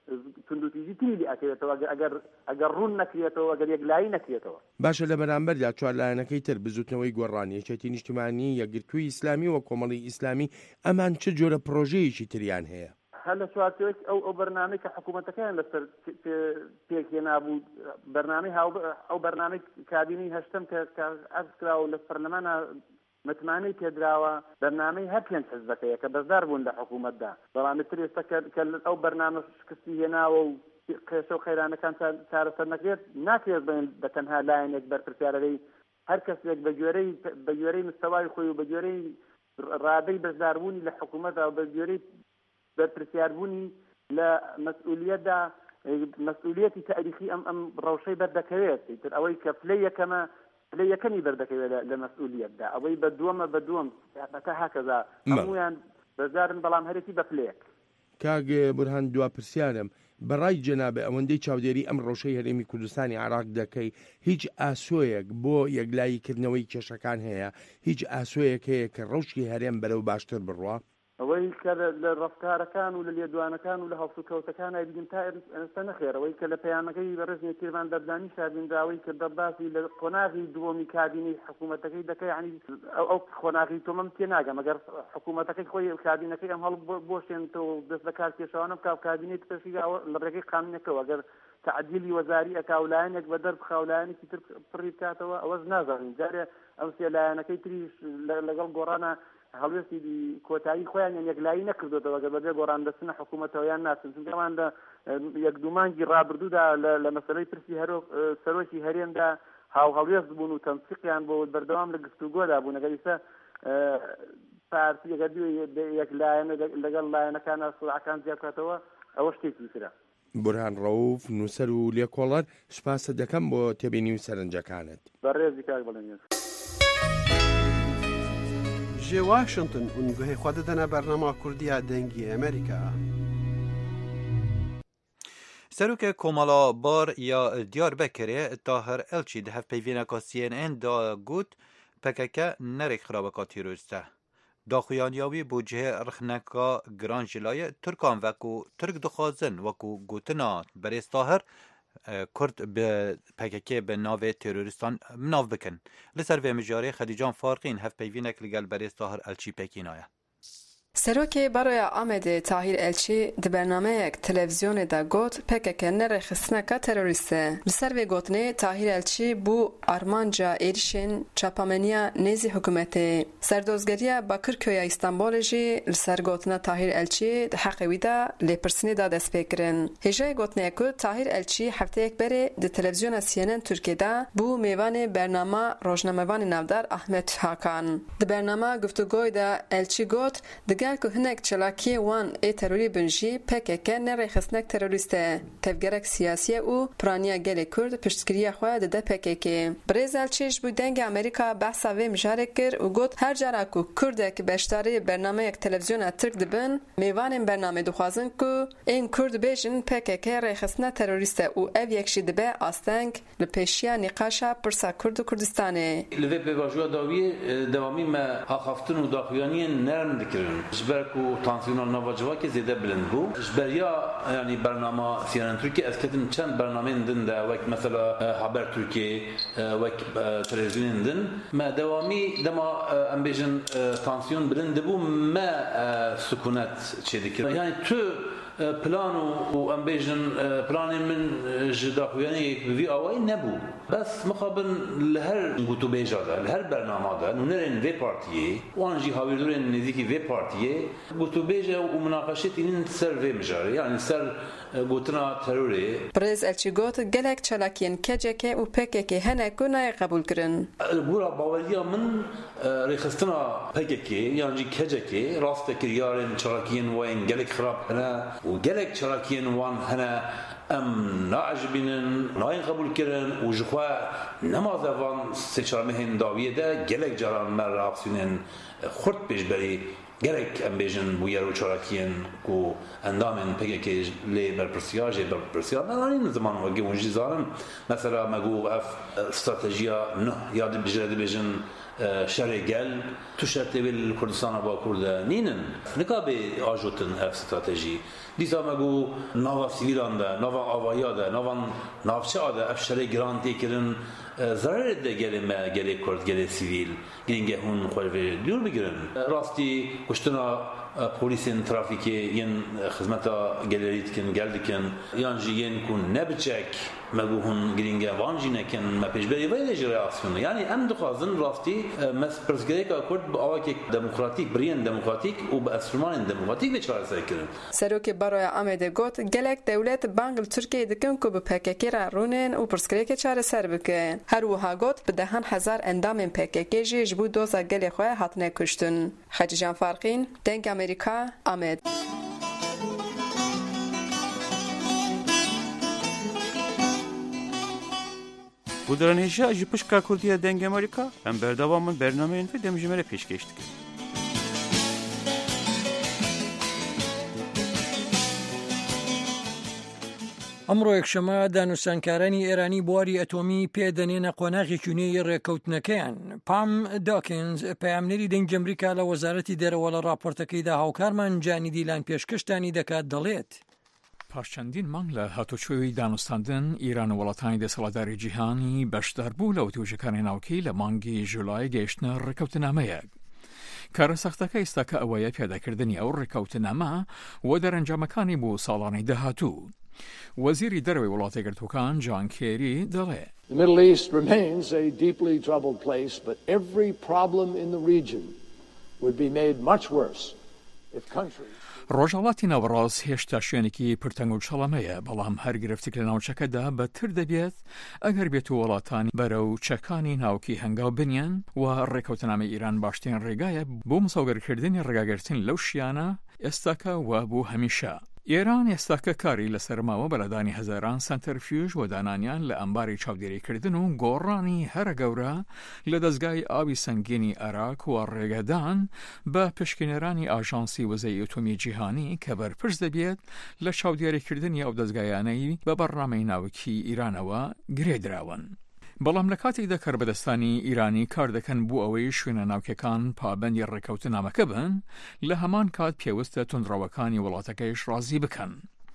توندوتیژی تری ئەکرێتەوە ئەگەر ئەگەر ڕوون نەکرێتەوە ئەگەر یەکلایی نەکرێتەوە. باشە لە بەرامبەردا چوارلایەنەکەی تر بزوتنەوەی گۆڕانی یەکێتی نیشتیمانی یەکگرتووی ئیسلامی و کۆمەڵی ئیسلامی ئەمان چ جۆرە پرۆژەیەکی تریان هەیە؟ هەر لە چوارچێک ئەو ئەو بەرنامەی کە حکوومەتەکەیان لەسەر پێکهێنا بوو بەرنامەی ئەو بەرنامەی کابینەی هەشتم کە ئەسکراوە لە پەرلەمانە متمانەی پێدراوە بەرنامەی هەر پێنج حزبەکەیە کە بەشدار بوون لە حکوومەتدا، بەڵام تر ئێستا کە ئەو بەرنامە شکستی هێناوە و قێشە و خەیرانەکان چارەسەر نەکرێت ناکرێت بێن بە تەنها لایەنێک بەرپرسیارەکەی هەر کەسێک بە گوێرەی بە گوێرەی مستەوای خۆی و بە گوێرەی ڕادەی بەشداربوونی لە حکوومەتدا و بە گوێرەی بەرپرسیاربوونی لە مەسئولیەتدا مەسئولیەتی تاریخی ئەم ئەم ڕەوشەی بەردەکەوێت تر ئەوەی کە پلەی یەکەمە پلەی یەکەمی بەردەکەوێت لە مەسئولیەتدا ئەوەی بە دووەمە بە دووەم بەتا هاکەزا هەمویان بەزارن بەڵام هەرێکی بە پلەیەک. کاگ بورهان دوا پرسیارم بەڕای جەنابێ ئەوەندەی چاودێری ئەم ڕۆژەی هەرێمی کوردستانی عێراق دەکەی هیچ ئاسۆیەک بۆ یەکلاییکردنەوەی کێشەکان هەیە؟ هیچ ئاسۆیەک هەیە کە ڕەوشی هەرێم بەرەو باشتر بڕوە؟ ئەوەی کە لە ڕفتارەکان و لە لێدوانەکان و لە هەڵسو کەوتەکان ئەبیدن تا ئێستا نەخێر ئەوەی کە لە پەیامەکەی بەڕێزی تیروان دەردانی شاردینراوەی کە دەباسی لە قۆناغی دووەمی کابینەی حکوومەتەکەی دەکەی ینی ئەو قۆناغی تۆمەم تێ ناگەم ئەگەر حکوومەتەکەی خۆی کابینەکەی ئەم هەڵ بۆشێنێتەوە دەست لە کار کێشەوانە بکاو کابینەی پێشی لە ڕێگەی قانونەکەەوە ئەگەر تعدیلی وەزاری ئەکا و لایەنێک بە دەرب خاولایەنێکی تر پڕی بکاتەوە ئەوەش نازانین جارێ ئەو سێ لایەنەکەی تریش لەگەڵ گۆڕانە هەڵوێستی کۆتایی خۆیان یەکلایی نەکردوێتەوە گە بەبێ گۆڕاندەچنە حکوومەتەوەیان ناچن چونکەوان لە یەک دوومانگی ڕابردوودا لە مەسەلەی پرسی سەرۆکی هەرێمدا هاو هەڵوێست بوون و تەنسیقیان بۆ بەردەوام لە گفتوگۆدا بوون ئەگەر ئێستا پارتی ئەگەر یەکلایەنە لەگەڵ لایەنەکانە سڵعەکان زیاد بکاتەوە ئەوە شتێکی ترە. بورهان ڕەوف نووسەر و لێکۆڵەر سوپاسە دەکەم بۆ تێبینی و سەرنجەکانت. بەڕێزی کاک بڵێن. جێ واشنگتن ئونگوهەی خوا دەدەنە بەرنامە کوردیا دەنگی ئەمریکا. سەرۆکە کۆمەڵە بار یا دیاربەکرێ تاهر ئەلچی دە هەفپەیڤێنەکە سی ئێن ئێن دا گوت پەکەکە نەرێک خراپەکە تیرۆریستە. داخویانیاوی بۆ جهێ ڕخنەکە گران ژلایە تورکان وەکو تورک دخوازن وەکو گوتنا بەرێز تاهر کورد به پککی به ناو تروریستان ناو بکن. لسر و مجاره خدیجان فارقین هف پیوینک لگل بریز تاهر الچی پکینایا. سروکی برای آمده تاهیر الچی د برنامه یک تلویزیون دا گوت پکک نر خسنکا تروریسته. لسر و گوتنه تاهیر الچی بو آرمانجا ایرشین چاپامنیا نزی حکومته. سردوزگریا باکر کویا استانبول جی لسر گوتنه تاهیر الچی حقیقی دا لپرسنی دا دست بکرن. هجای گوتنه کو تاهیر الچی هفته یک بره د تلویزیون سی ان ان ترکیه دا بو میوان برنامه روزنامه‌وان نودار احمد حاکان. د برنامه گفتگوی دا الچی گوت گل که هنگ چلاکی وان ای تروری بنجی پکک نره خسنک تروریسته تفگرک سیاسی او پرانیا گل کرد پشتگیری خواه ده پکک برزل چیش بود دنگ امریکا بحثا و مجاره کر و گوت هر جارا که کرده که بشتاری برنامه یک تلویزیون ترک دبن میوان برنامه دخوازن که این کرد بیشن پکک ره خسنه تروریسته او او یکشی دبه آستنگ لپیشیا نقاشا پرسا کرد و کردستانه لوی به واجوه داوی دوامی ما آخافتن و داخویانی نرم دکرن جبرك وتنسيون نوفاجوا كي زياده بلند بو جبريا يعني برنامج سيان تركي اسكتن كان برنامج دن دا وقت مثلا خبر تركي وقت تلفزيون دن ما دوامي دما امبيجن تنسيون بلند بو ما سكونات شديك يعني تو بلان و امبيجن بلان من جدا يعني في اوي نبو بس مقابل لهر قوتو بيجادا لهر برنامج دا نورن في بارتي وانجي هاويدورن نزيكي في بارتي قوتو بيجا ومناقشات ان سر في مجاري يعني سر قوتنا تروري برز الچي قوت گلك چلاكين كجك و پكك هنا كنا قبول كرن بورا باوريا من ريخستنا پكك يعني كجك راست كريارن چلاكين وين گلك خراب هنا وگلك چلاكين وان هنا ام ناعجبين ناين قبول كرن وجخوا نماذا وان سيچامهن داويه ده گلك جاران مر اكسيونن خرد بيجبري گرک امبیجن بویرو چراکین کو اندامن پگه که لی برپرسیاج برپرسیاج نه زمان وقتی اونجی زارن مثلا مگو اف استراتژیا نه یاد بجرد بیجن شرگل تو شرط بیل کردستان با کرد نینن نکابه آجوتن اف استراتژی دیسا مگو ناوا سیویلان ده ناوا آوایا ده ناوا نافچه آده افشاره گرانتی کرن ضرر ده گله ما گله کرد گله سیویل گرینگه هون خواه دور بگیرن راستی کشتنا پلیسین ترافیکی ین خدمتا گلریت کن گلد کن یانجی ین کن نبچک مگو هون گرینگه وانجی نکن ما پیشبری ویده جی ریاسیونه یعنی ام دخوازن راستی مس پرسگری که کرد با آواکی دموکراتیک برین دموکراتیک و با اسرمان دموکراتیک به چاره سر کرن سروک برای آمده گوت گلک دولت بانگل ترکیه دکن که به پککی را رونن و پرسگری که چاره سر بکن هر وها گوت به دهان هزار اندام پککی جی جبو دوزا گلی خواه هاتنه کشتن خدی جان فارقین دنگ امریکا آمد Bu dönemde ji pişka Kurdiya deng Amerika em berdewamın bernameyên ve demjimere pêşkêş dikin. ئەمڕۆ یەکشەمە دانوسانکارانی ئێرانی بواری ئەتۆمی پێدەنێنە قۆناغێکی نوێی ڕێکەوتنەکەیان. پام داکینز پەیامنەری دەنگی ئەمریکا لە وەزارەتی دەرەوە لە راپۆرتەکەیدا هاوکارمان جانی دیلان پێشکەشتانی دەکات دەڵێت. پاشچەندین مانگ لە هاتوچۆی دانوستاندن ئیران و وڵاتانی دەسەڵاتداری جیهانی بەشداربوو لە وتوژەکانی ناوکی لە مانگی ژولای گەیشتنە ڕێکەوتنامەیەک. کارە سەختەکە ئێستاکە ئەوەیە پێداکردنی ئەو ڕێکەوتنامە و دەرەنجامەکانی بۆ ساڵانی داهاتوو. وەزیری دەرەوەی وڵاتە یەکگرتووەکان جان کێری دەڵێ The Middle East remains a deeply troubled place, but every problem in the region would be made much worse if countries ڕۆژهەڵاتی ناوەڕاست هێشتا شوێنێکی پرتەنگ و چەڵەمەیە بەڵام هەر گرفتێک لە ناوچەکەدا بەتر دەبێت ئەگەر بێت و وڵاتانی بەرەو چەکانی ناوکی هەنگاو بنیان و ڕێکەوتنامەی ئیران باشترین ڕێگایە بۆ مساوگەرکردنی ڕێگاگرتن لەو شیانە ئێستاکە و بۆ هەمیشە. ئێران ئێستاکە کاری لەسەرماوە بەلادانی هەزاران سەنتەرفیوژ و دانانیان لە ئەمباری چاودێریکردن و گۆڕانی هەرە گەورە لە دەستگای ئاوی سەنگینی عێراق و ڕێگەدان بە پشکنێرانی ئاژانسی وزەی ئۆتۆمی جیهانی کە بەرپرس دەبێت لە چاودێریکردنی ئەو دەستگایانەی بە بەڕنامەی ناوکی ئیرانەوە گرێدراون. بەڵام لە کاتێکدا کاربەدەستانی ئیرانی کار دەکەن بۆ ئەوەی شوێنە ناوکەکان پابەندی ڕێکەوتنامەکە بن لە هەمان کات پێویستە تونندڕەوەکانی وڵاتەکەیش ڕازی بکەن.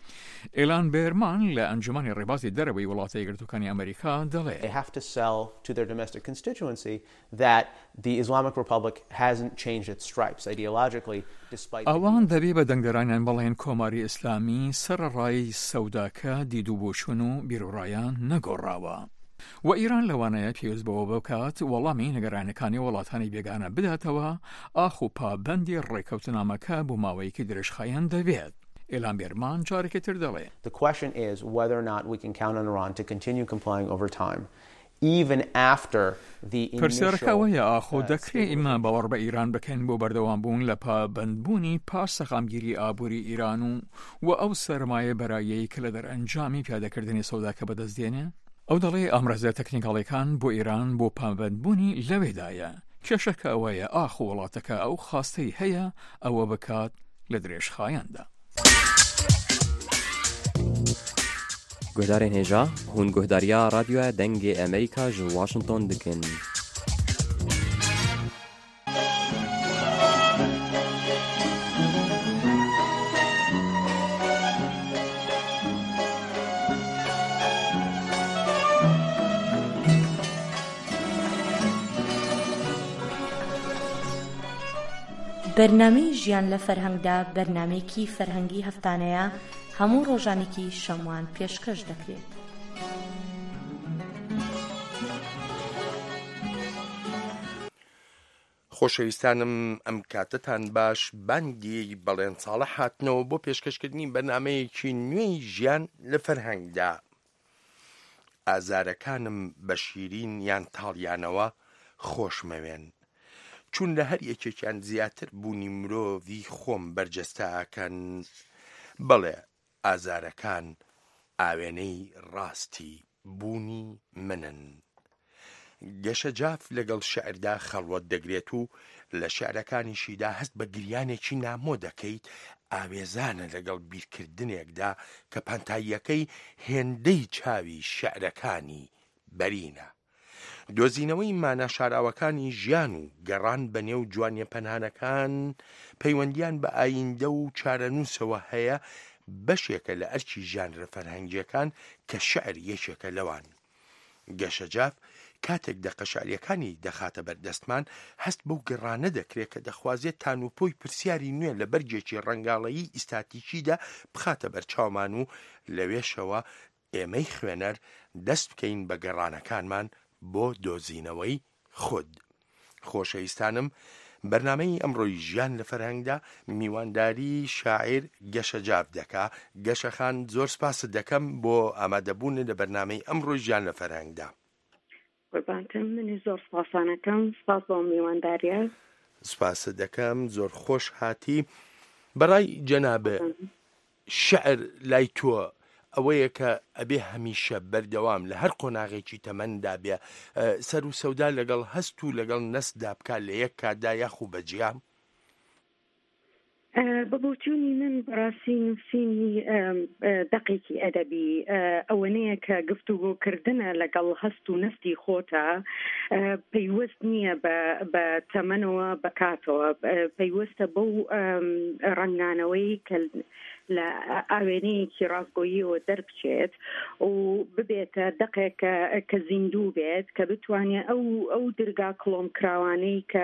ئێلان بێرمان لە ئەنجومانی ڕێبازی دەرەوەی وڵاتە یەکگرتووەکانی ئەمریکا دەڵێ They have to sell to their domestic constituency that the Islamic Republic hasn't changed its stripes ideologically despite ئەوان دەبێ بە دەنگدەرانیان بەڵێن کۆماری ئیسلامی سەرڕای سەوداکە دیدوبۆچوون و بیرۆڕایان نەگۆڕاوە. و ئیران لەوانەیە پێویست بەوە بکات وەڵامی نەگەرانەکانی وڵاتانی بێگانە بداتەوە ئاخ و پابەندی ڕێکەوتنامەکە بۆ ماوەیەکی درێژخایەن دەبێت. ئێلان بێرمان جارێکی تر دەڵێ The question is whether or not we can count on Iran to continue complying over time even after the initial پرسیارەکە ئەوەیە ئاخۆ دەکرێت ئێمە باوەڕ بە ئیران بکەین بۆ بەردەوامبوون لە پابەندبوونی پاش سەخامگیری ئابووری ئیران و و ئەو سەرمایە بەرایەی کە لە دەرئەنجامی پیادەکردنی سەوداکە بەدەستدێنێ؟ ئەو دەڵێ ئەمڕەزە تەکنیکاڵیەکان بۆ ئیران بۆ پابەندبوونی لەوێدایە کێشەکە ئەوەیە ئاخ و وڵاتەکە ئەو خاستەی هەیە ئەوە بکات لە درێژخایەندا. گۆدارên hêja hûn guhdariya radyoya dengê Amerîka ji Washington dikin. بەرنامەی ژیان لە فەرهەنگدا بەرنامەیەکی فەرهەنگی هەفتانەیە هەموو ڕۆژانێکی شەموان پێشکەش دەکرێت. خۆشەویستانم ئەم کاتتان باش بانگی بەڵێن ساڵە هاتنەوە بۆ پێشکەشکردنی بەرنامەیەکی نوێی ژیان لە فەرهەنگدا. ئازارەکانم بە شیرین یان تاڵیانەوە خۆشمەوێن. چون لە هەر یەکێکیان زیاتر بوونی مرۆڤی خۆم بەرجەستەکەن بەڵێ ئازارەکان ئاوێنەی ڕاستی بوونی منن. گەشە جاف لەگەڵ شەعردا خەڵوەت دەگرێت و لە شەعرەکانیشیدا هەست بە گریانێکی نامۆ دەکەیت ئاوێزانە لەگەڵ بیرکردنێکدا کە پانتاییەکەی هێندەی چاوی شەعرەکانی بەرینە. دۆزینەوەی مانە شاراوەکانی ژیان و گەڕان بە نێو جوانیە پەنهانەکان پەیوەندیان بە ئایندە و چارەنووسەوە هەیە بەشێکە لە ئەرکی ژانرە فەرهەنگیەکان کە شعر یەکێکە لەوان. گەشەجاف کاتێک دەقەشاریەکانی دەخاتە بەردەستمان هەست بەو گەڕانە دەکرێت کە دەخوازێت تانوپۆی پرسیاری نوێ لە بەرگێکی ڕەنگاڵەیی ئیستاتیکیدا بخاتە بەرچاومان و لەوێشەوە ئێمەی خوێنەر دەست بکەین بە گەڕانەکانمان بۆ دۆزینەوەی خود. خۆشەویستانم، بەرنامەی ئەمڕۆی ژیان لە فەرهەنگدا میوانداری شاعیر گەشەجاف دەکا. گەشەخان زۆر سپاست دەکەم بۆ ئامادەبوون لە بەرنامەی ئەمڕۆی ژیان لە فەرهەنگدا. قوربانتم، منی زۆر سپاسانەکەم. سپاس بۆ میوانداریە. سپاس دەکەم، زۆر خۆش هاتی. بەڕای جەنابە شعر لای تۆ ئەوەیە کە ئەبێ هەمیشە بەردەوام لە هەر قۆناغێکی تەمەندا بێ سەر و سەودا لەگەڵ هەست و لەگەڵ نەسدا بکات لە یەک کاتدا یاخو بەجیا؟ بەبوتونی من بەڕاستی نووسینی دەقێکی ئەدەبی ئەوەنەیە کە گفتوگۆکردنە لەگەڵ هەست و نەستی خۆتە، پەیوەست نییە بە تەمەنەوە بکاتەوە، پەیوەستە بەو ڕەنگانەوەی کە لە ئاوێنەیەکی ڕاستگۆییەوە دەربچێت و ببێتە دەقێکە کە زیندوو بێت کە بتوانێت ئەو ئەو دەرگا کڵۆم کراوانەی کە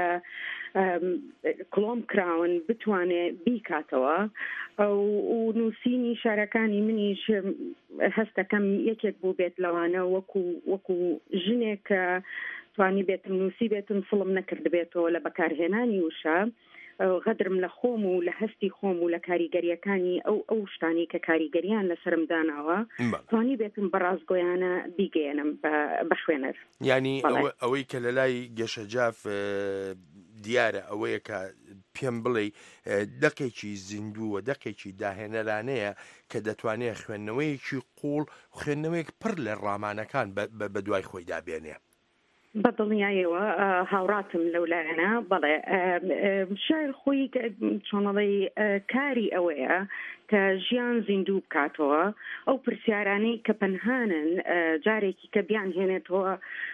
کڵۆم کراون بتوانێت بیکاتەوە. و نووسینی شارەکانی منیش هەستەکەم یەکێک بوو بێت لەوانە وەکو وەکو ژنێک کە توانی بێتم نووسی بێتم سڵم نەکرد بێتەوە لە بەکارهێنانی وشە، غەدرم لە خۆم و لە هەستی خۆم و لە کاریگەریەکانی ئەو ئەو شتانی کە کاریگەریان لەسرم داناوە توانی بێتم بە ڕاستگۆیانە بیگەێنم بە خوێنەر. ینی ئەوەی کە لە لای گەشەجاف دیارە ئەوەیە کە پێم بڵێ دەقێکی زیندووە، دەقێکی داهێنەرانەیە کە دەتوانێت خوێندنەوەیەکی قوڵ خوێندنەوەیەک پڕ لە ڕامانەکان بە دوای خۆی دابێنێ. بەدڵنیایەوە هاوڕاتم لەولایەنە. بەڵێ شاعر خۆی چۆنەڵی کاری ئەوەیە کە ژیان زیندوو بکاتەوە، ئەو پرسیارانەی کە پەنهانن جارێکی کە بیان هێنێتەوە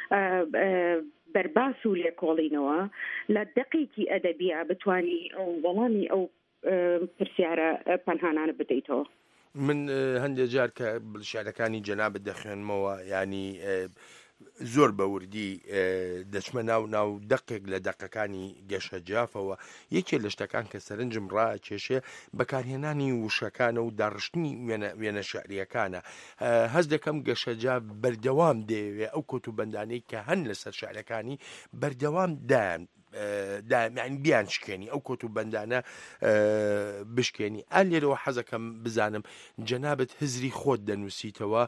بەرباس و لێکۆڵینەوە لە دەقێکی ئەدەبیە بتوانی ئەو وەڵامی ئەو پرسیارە پەنهانانە بدەیتەوە. من هەندێک جار کە شعرەکانی جەنابەت دەخوێنمەوە ینی زۆر بەوردی دەچمە ناو ناو دەقێک لە دەقەکانی گەشەجافەوە. یەکێ لە شتەکان کە سەرنجم ڕاکێشێ بەکارهێنانی وشەکانە و داڕشتنی وێنە شعریەکانە. هەز دەکەم گەشەجاف بەردەوام دەیەوێ ئەو کۆتوبەندانەی کە هەن لەسەر شعرەکانی بەردەوام دایان دائمی بیان شکێنی ئەو کۆتوبەندانە بشکێنی. ئا لێرەوە حەزەکەم بزانم جەنابەت هزری خۆت دەنووسیتەوە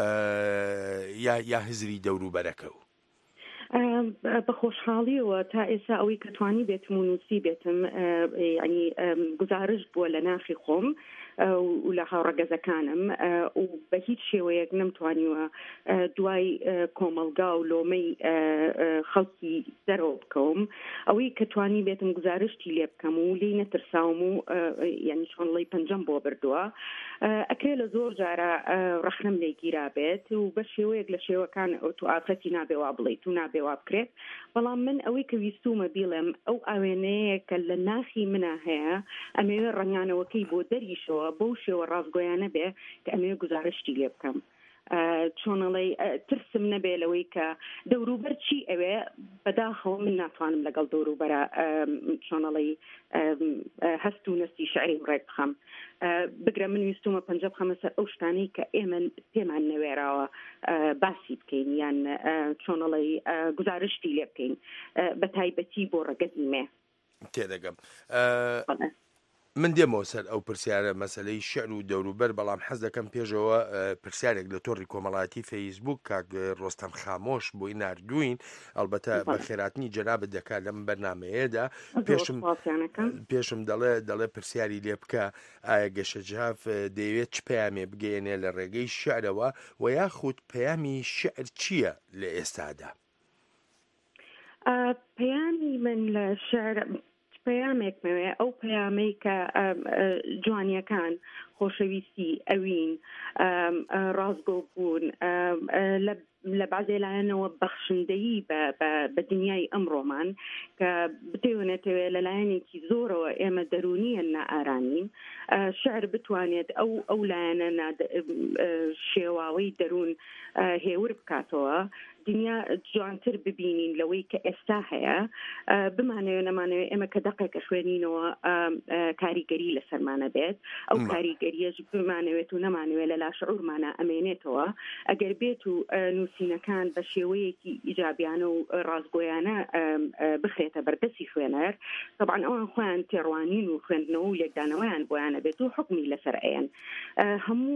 یا هزری دەوروبەرەکەو؟ بە خۆشحاڵیەوە تا ئێستا ئەوەی کە توانی بێتم و نووسی بێتم ینی گزارش بووە لە ناخی خۆم و لە هاوڕەگەزەکانم و بە هیچ شێوەیەک نەمتوانیوە دوای کۆمەلگا و لۆمەی خەڵکی دەرەوە بکەوم. ئەوەی کە توانی بێتم گزارشتی لێ بکەم و لی نەترساوم و یعنی چۆنڵی پەنجەم بۆ بردووە. ئەکرێ لە زۆر جارە ڕەخنەم لێ گیرا بێت و بە شێوەیەک لە شێوەکان تو ئافرەتی نابێوا بڵێیت و نابێوا بکرێت. بەڵام من ئەوەی کە ویستومە بیڵێم ئەو ئاوێنەیە کە لە ناخی منە هەیە ئەمەوێ ڕەنگانەوەکەی بۆ دەریشەوە بەو شێوە ڕاستگۆیانە بێ کە ئەمێ گزارشتی لێ بکەم. چۆنەڵی ترسم نەبێ لەوەی کە دەوروبەر چی ئەوێ بەداخەوە من ناتوانم لەگەڵ دەوروبەرە چۆنەڵی هەست و نەستی شعریم ڕێک بخەم. بگرە من ویستومە پەنجە بخەمە سەر ئەو شتانەی کە ئێمە پێمان نەوێراوە باسی بکەین یان چۆنەڵی گزارشتی لێ بکەین بە تایبەتی بۆ ڕەگەزی مێ. تێدەگەم. من دێمەوە سەر ئەو پرسیارە مەسلەی شعر و دەوروبەر، بەڵام حەز دەکەم پێشەوە پرسیارێک لە تۆڕی کۆمەڵایەتی فەیسبوک کاک ڕۆستەم خامۆش بۆی ناردوین ئەلبەتە بە خێراتنی جەنابەت دەکات لەم بەرنامەیەدا. پێشم پێشم دەڵێ دەڵێ پرسیاری لێ بکە ئایا گەشەجاف دەیەوێت چ پەیامێ بگەێنێ لە ڕێگەی شعرەوە و یاخود پەیامی شعر چییە لە ئێستادا؟ پەیامی من لە شعر پەیامێکمەوێ ئەو پەیامەی کە جوانیەکان خۆشەویستی ئەوین ڕازگۆ بوون لە بەعزێ لایەنەوە بەخشندەیی بە دنیای ئەمڕۆمان کە بتێونێتەوێ لەلایەنێکی زۆرەوە ئێمە دەرونیە نائارانین شعر بتوانێت ئەو ئەو لایەنە شێواوەی دەروون هێور بکاتەوە دنیا جوانتر ببینین لەوەی کە ئێستا هەیە بمانەوێ نەمانەوێ ئێمە کە دەقێکە خوێنینەوە کاریگەری لەسەرمانە بێت ئەو کاریگەریەش بمانەوێت و نەمانەوێت لە لاشعورمانە ئەمێنێتەوە ئەگەر بێت و نووسینەکان بە شێوەیەکی ئیجابیانە و ڕازگۆیانە بخرێتە بەردەستی خوێنەر طبعا ئەوان خۆیان تێڕوانین و خوێندنەوە و یەکدانەوەیان بۆیانە بێت و حکمی لەسەر ئەیەن هەموو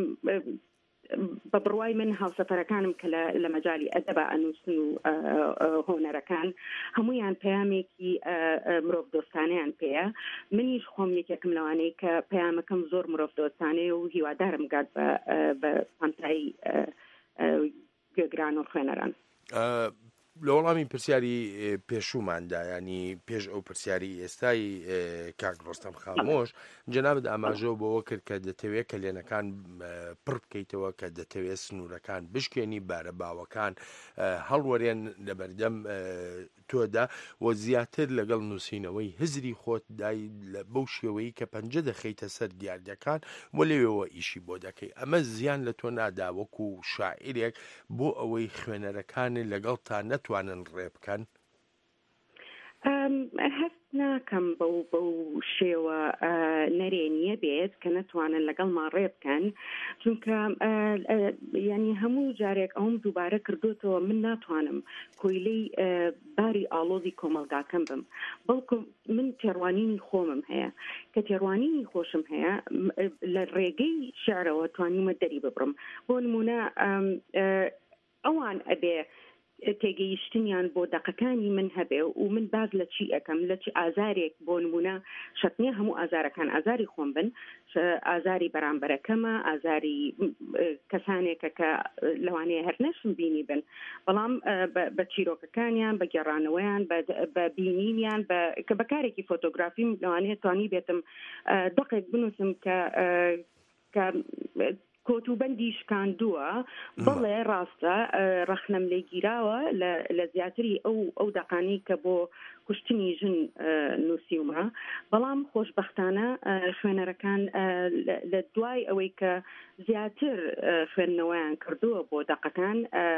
بە بڕوای من هاوسەفەرەکانم کە لە مەجای ئەدەبە ئەنووسن و هۆنەرەکان هەمویان پەیامێکی مرۆڤ دۆستانەیان پێیە منیش خۆم یەکێکم لەوانەیە کە پەیامەکەم زۆر مرۆڤ دۆستانەیە و هیوادارم گات بە پانتایی گوێگران و خوێنەران. لە وەڵامی پرسیاری پێشووماندا ینی پێش ئەو پرسیاری ئێستای کاک ڕۆستەم خامۆش جەنابەت ئاماژەوە بەوە کرد کە دەتەوێت کە لێنەکان پڕ بکەیتەوە کە دەتەوێت سنوورەکان بشکێنی بارە باوەکان هەڵوەرێن لە بەردەم تۆدا و زیاتر لەگەڵ نووسینەوەی هزری خۆت دای بەو شێوەیە کە پەنجە دەخەیتە سەر دیاردەکان و لەوێەوە ئیشی بۆ دەکەی ئەمە زیان لە تۆ نادا وەکو شاعیرێک بۆ ئەوەی خوێنەرەکانی لەگەڵ تا نەتوانن ڕێ بکەن؟ هەست ناکەم بەو بەو شێوە نەرێنیە بێت کە نەتوانن لەگەڵمان ڕێ بکەن چونکە ینی هەموو جارێک ئەوم دووبارە کردوتەوە من ناتوانم کۆیلەی باری ئاڵۆزی کۆمەلگاکەم بم بەڵکو من تێڕوانینی خۆمم هەیە کە تێڕوانینی خۆشم هەیە لە ڕێگەی شعرەوە توانیمە دەری ببڕم بۆ نمونە ئەوان ئەبێ تێگەیشتنیان بۆ دەقەکانی من هەبێ و من باز لە چی ئەەکەم لە چی ئازارێک بۆ نمونە شەتنیە هەموو ئازارەکان ئازاری خۆم بن ئازاری بەرامبەرەکەمە ئازاری کەسانێکە کە لەوانەیە هەر نەشم بینی بن بەڵام بە چیرۆکەکانیان بە گێڕانەوەیان بە بینینیان کە بەکارێکی فۆتۆگرافیم لەوانەیە توانی بێتم دەقێک بنووسم کە کۆتوبەندی شکاندووە بەڵێ ڕاستە ڕەخنەم لێ گیراوە لە زیاتری ئەو ئەو دەقانی کە بۆ کوشتنی ژن نووسیومە بەڵام خۆشبەختانە خوێنەرەکان لە دوای ئەوەی کە زیاتر خوێندنەوەیان کردووە بۆ دەقەکان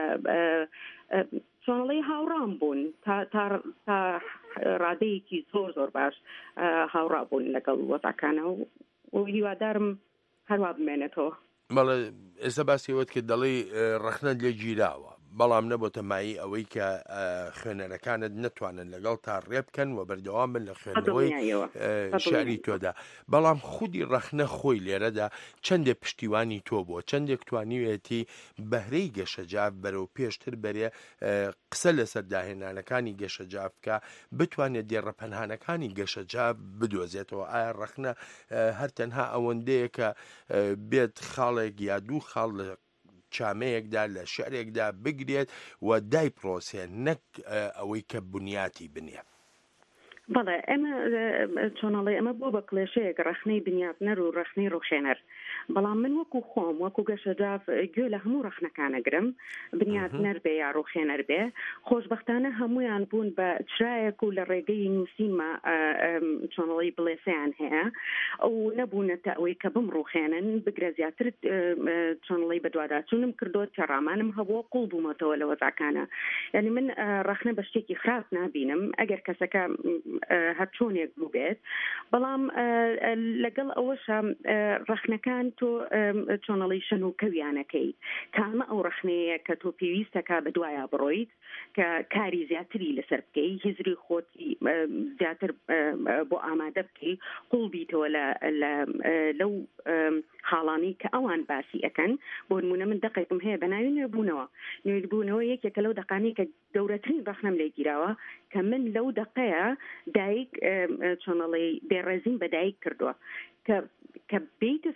چۆنڵی هاوڕام بوون تا ڕادەیەکی زۆر زۆر باش هاوڕا بوون لەگەڵ وەزاکانە و هیوادارم هەروە بمێنێتەوە. بەڵێ ئێستا باسیەوەت کە دەڵێ ڕەخنەت لێ گیراوە بەڵام نەبووتە مایی ئەوەی کە خوێنەرەکانت نەتوانن لەگەڵ تا ڕێ بکەن و بەردەوام بن لە خوێندنەوەی شعری تۆدا بەڵام خودی ڕەخنە خۆی لێرەدا چەندێک پشتیوانی تۆ بووە چەندێک توانیوێتی بەهرەی گەشەجاف بەرەو پێشتر بەرێ قسە لەسەر داهێنانەکانی گەشەجاف بکە بتوانێت دێڕەپەنهانەکانی گەشەجاف بدۆزێتەوە ئایا ڕەخنە هەر تەنها ئەوەندەیە کە بێت خاڵێک یا دوو خاڵ لە چامەیەکدا لە شعرێکدا بگرێت و دای پرۆسێن نەک ئەوەی کە بنیاتی بنێ؟ بەڵێ ئەمە چۆنەڵێ ئەمە بۆ بە کلێشەیەک ڕەخنەی بنیاتنەر و ڕەخنەی ڕۆشێنەر بەڵام من وەکو خۆم وەکو گەشەجاف گوێ لە هەموو ڕەخنەکانەگرم بنیاتنەر بێ یا ڕۆشێنەر بێ خۆشبەختانە هەمویان بوون بە چرایەک و لە ڕێگەی نووسینمە چۆنەڵی بڵێسەیان هەیە ئەو نەبوونەتە ئەوەی کە بم ڕوخێنن بگرە زیاتر چۆنەڵی بەدواداچوونم کردووە تێڕامانم هەبووە قوڵ بوومەتەوە لە وەزاکانە یعنی من ڕەخنە بە شتێکی خراپ نابینم ئەگەر کەسەکە هەر چۆنێک بوو بێت بەڵام لەگەڵ ئەوەشە ڕەخنەکان تۆ چۆنەڵی شەن و کەویانەکەی کامە ئەو ڕەخنەیە کە تۆ پێویستەکە بە دوایە بڕۆیت کە کاری زیاتری لەسەر بکەی هزری خۆتی زیاتر بۆ ئامادە بکەی قوڵ بیتەوە لەو حاڵانی کە ئەوان باسی ئەەکەن بۆ نمونە من دەقێکم هەیە بە ناوی نوێبوونەوە نوێبوونەوە یەکێکە لەو دەقانی کە گەورەترین ڕەخنەم لێ گیراوە کە من لەو دەقەیە دایک چۆنەڵی بێڕێزیم بە دایک کردووە کە بیتە سەر حەق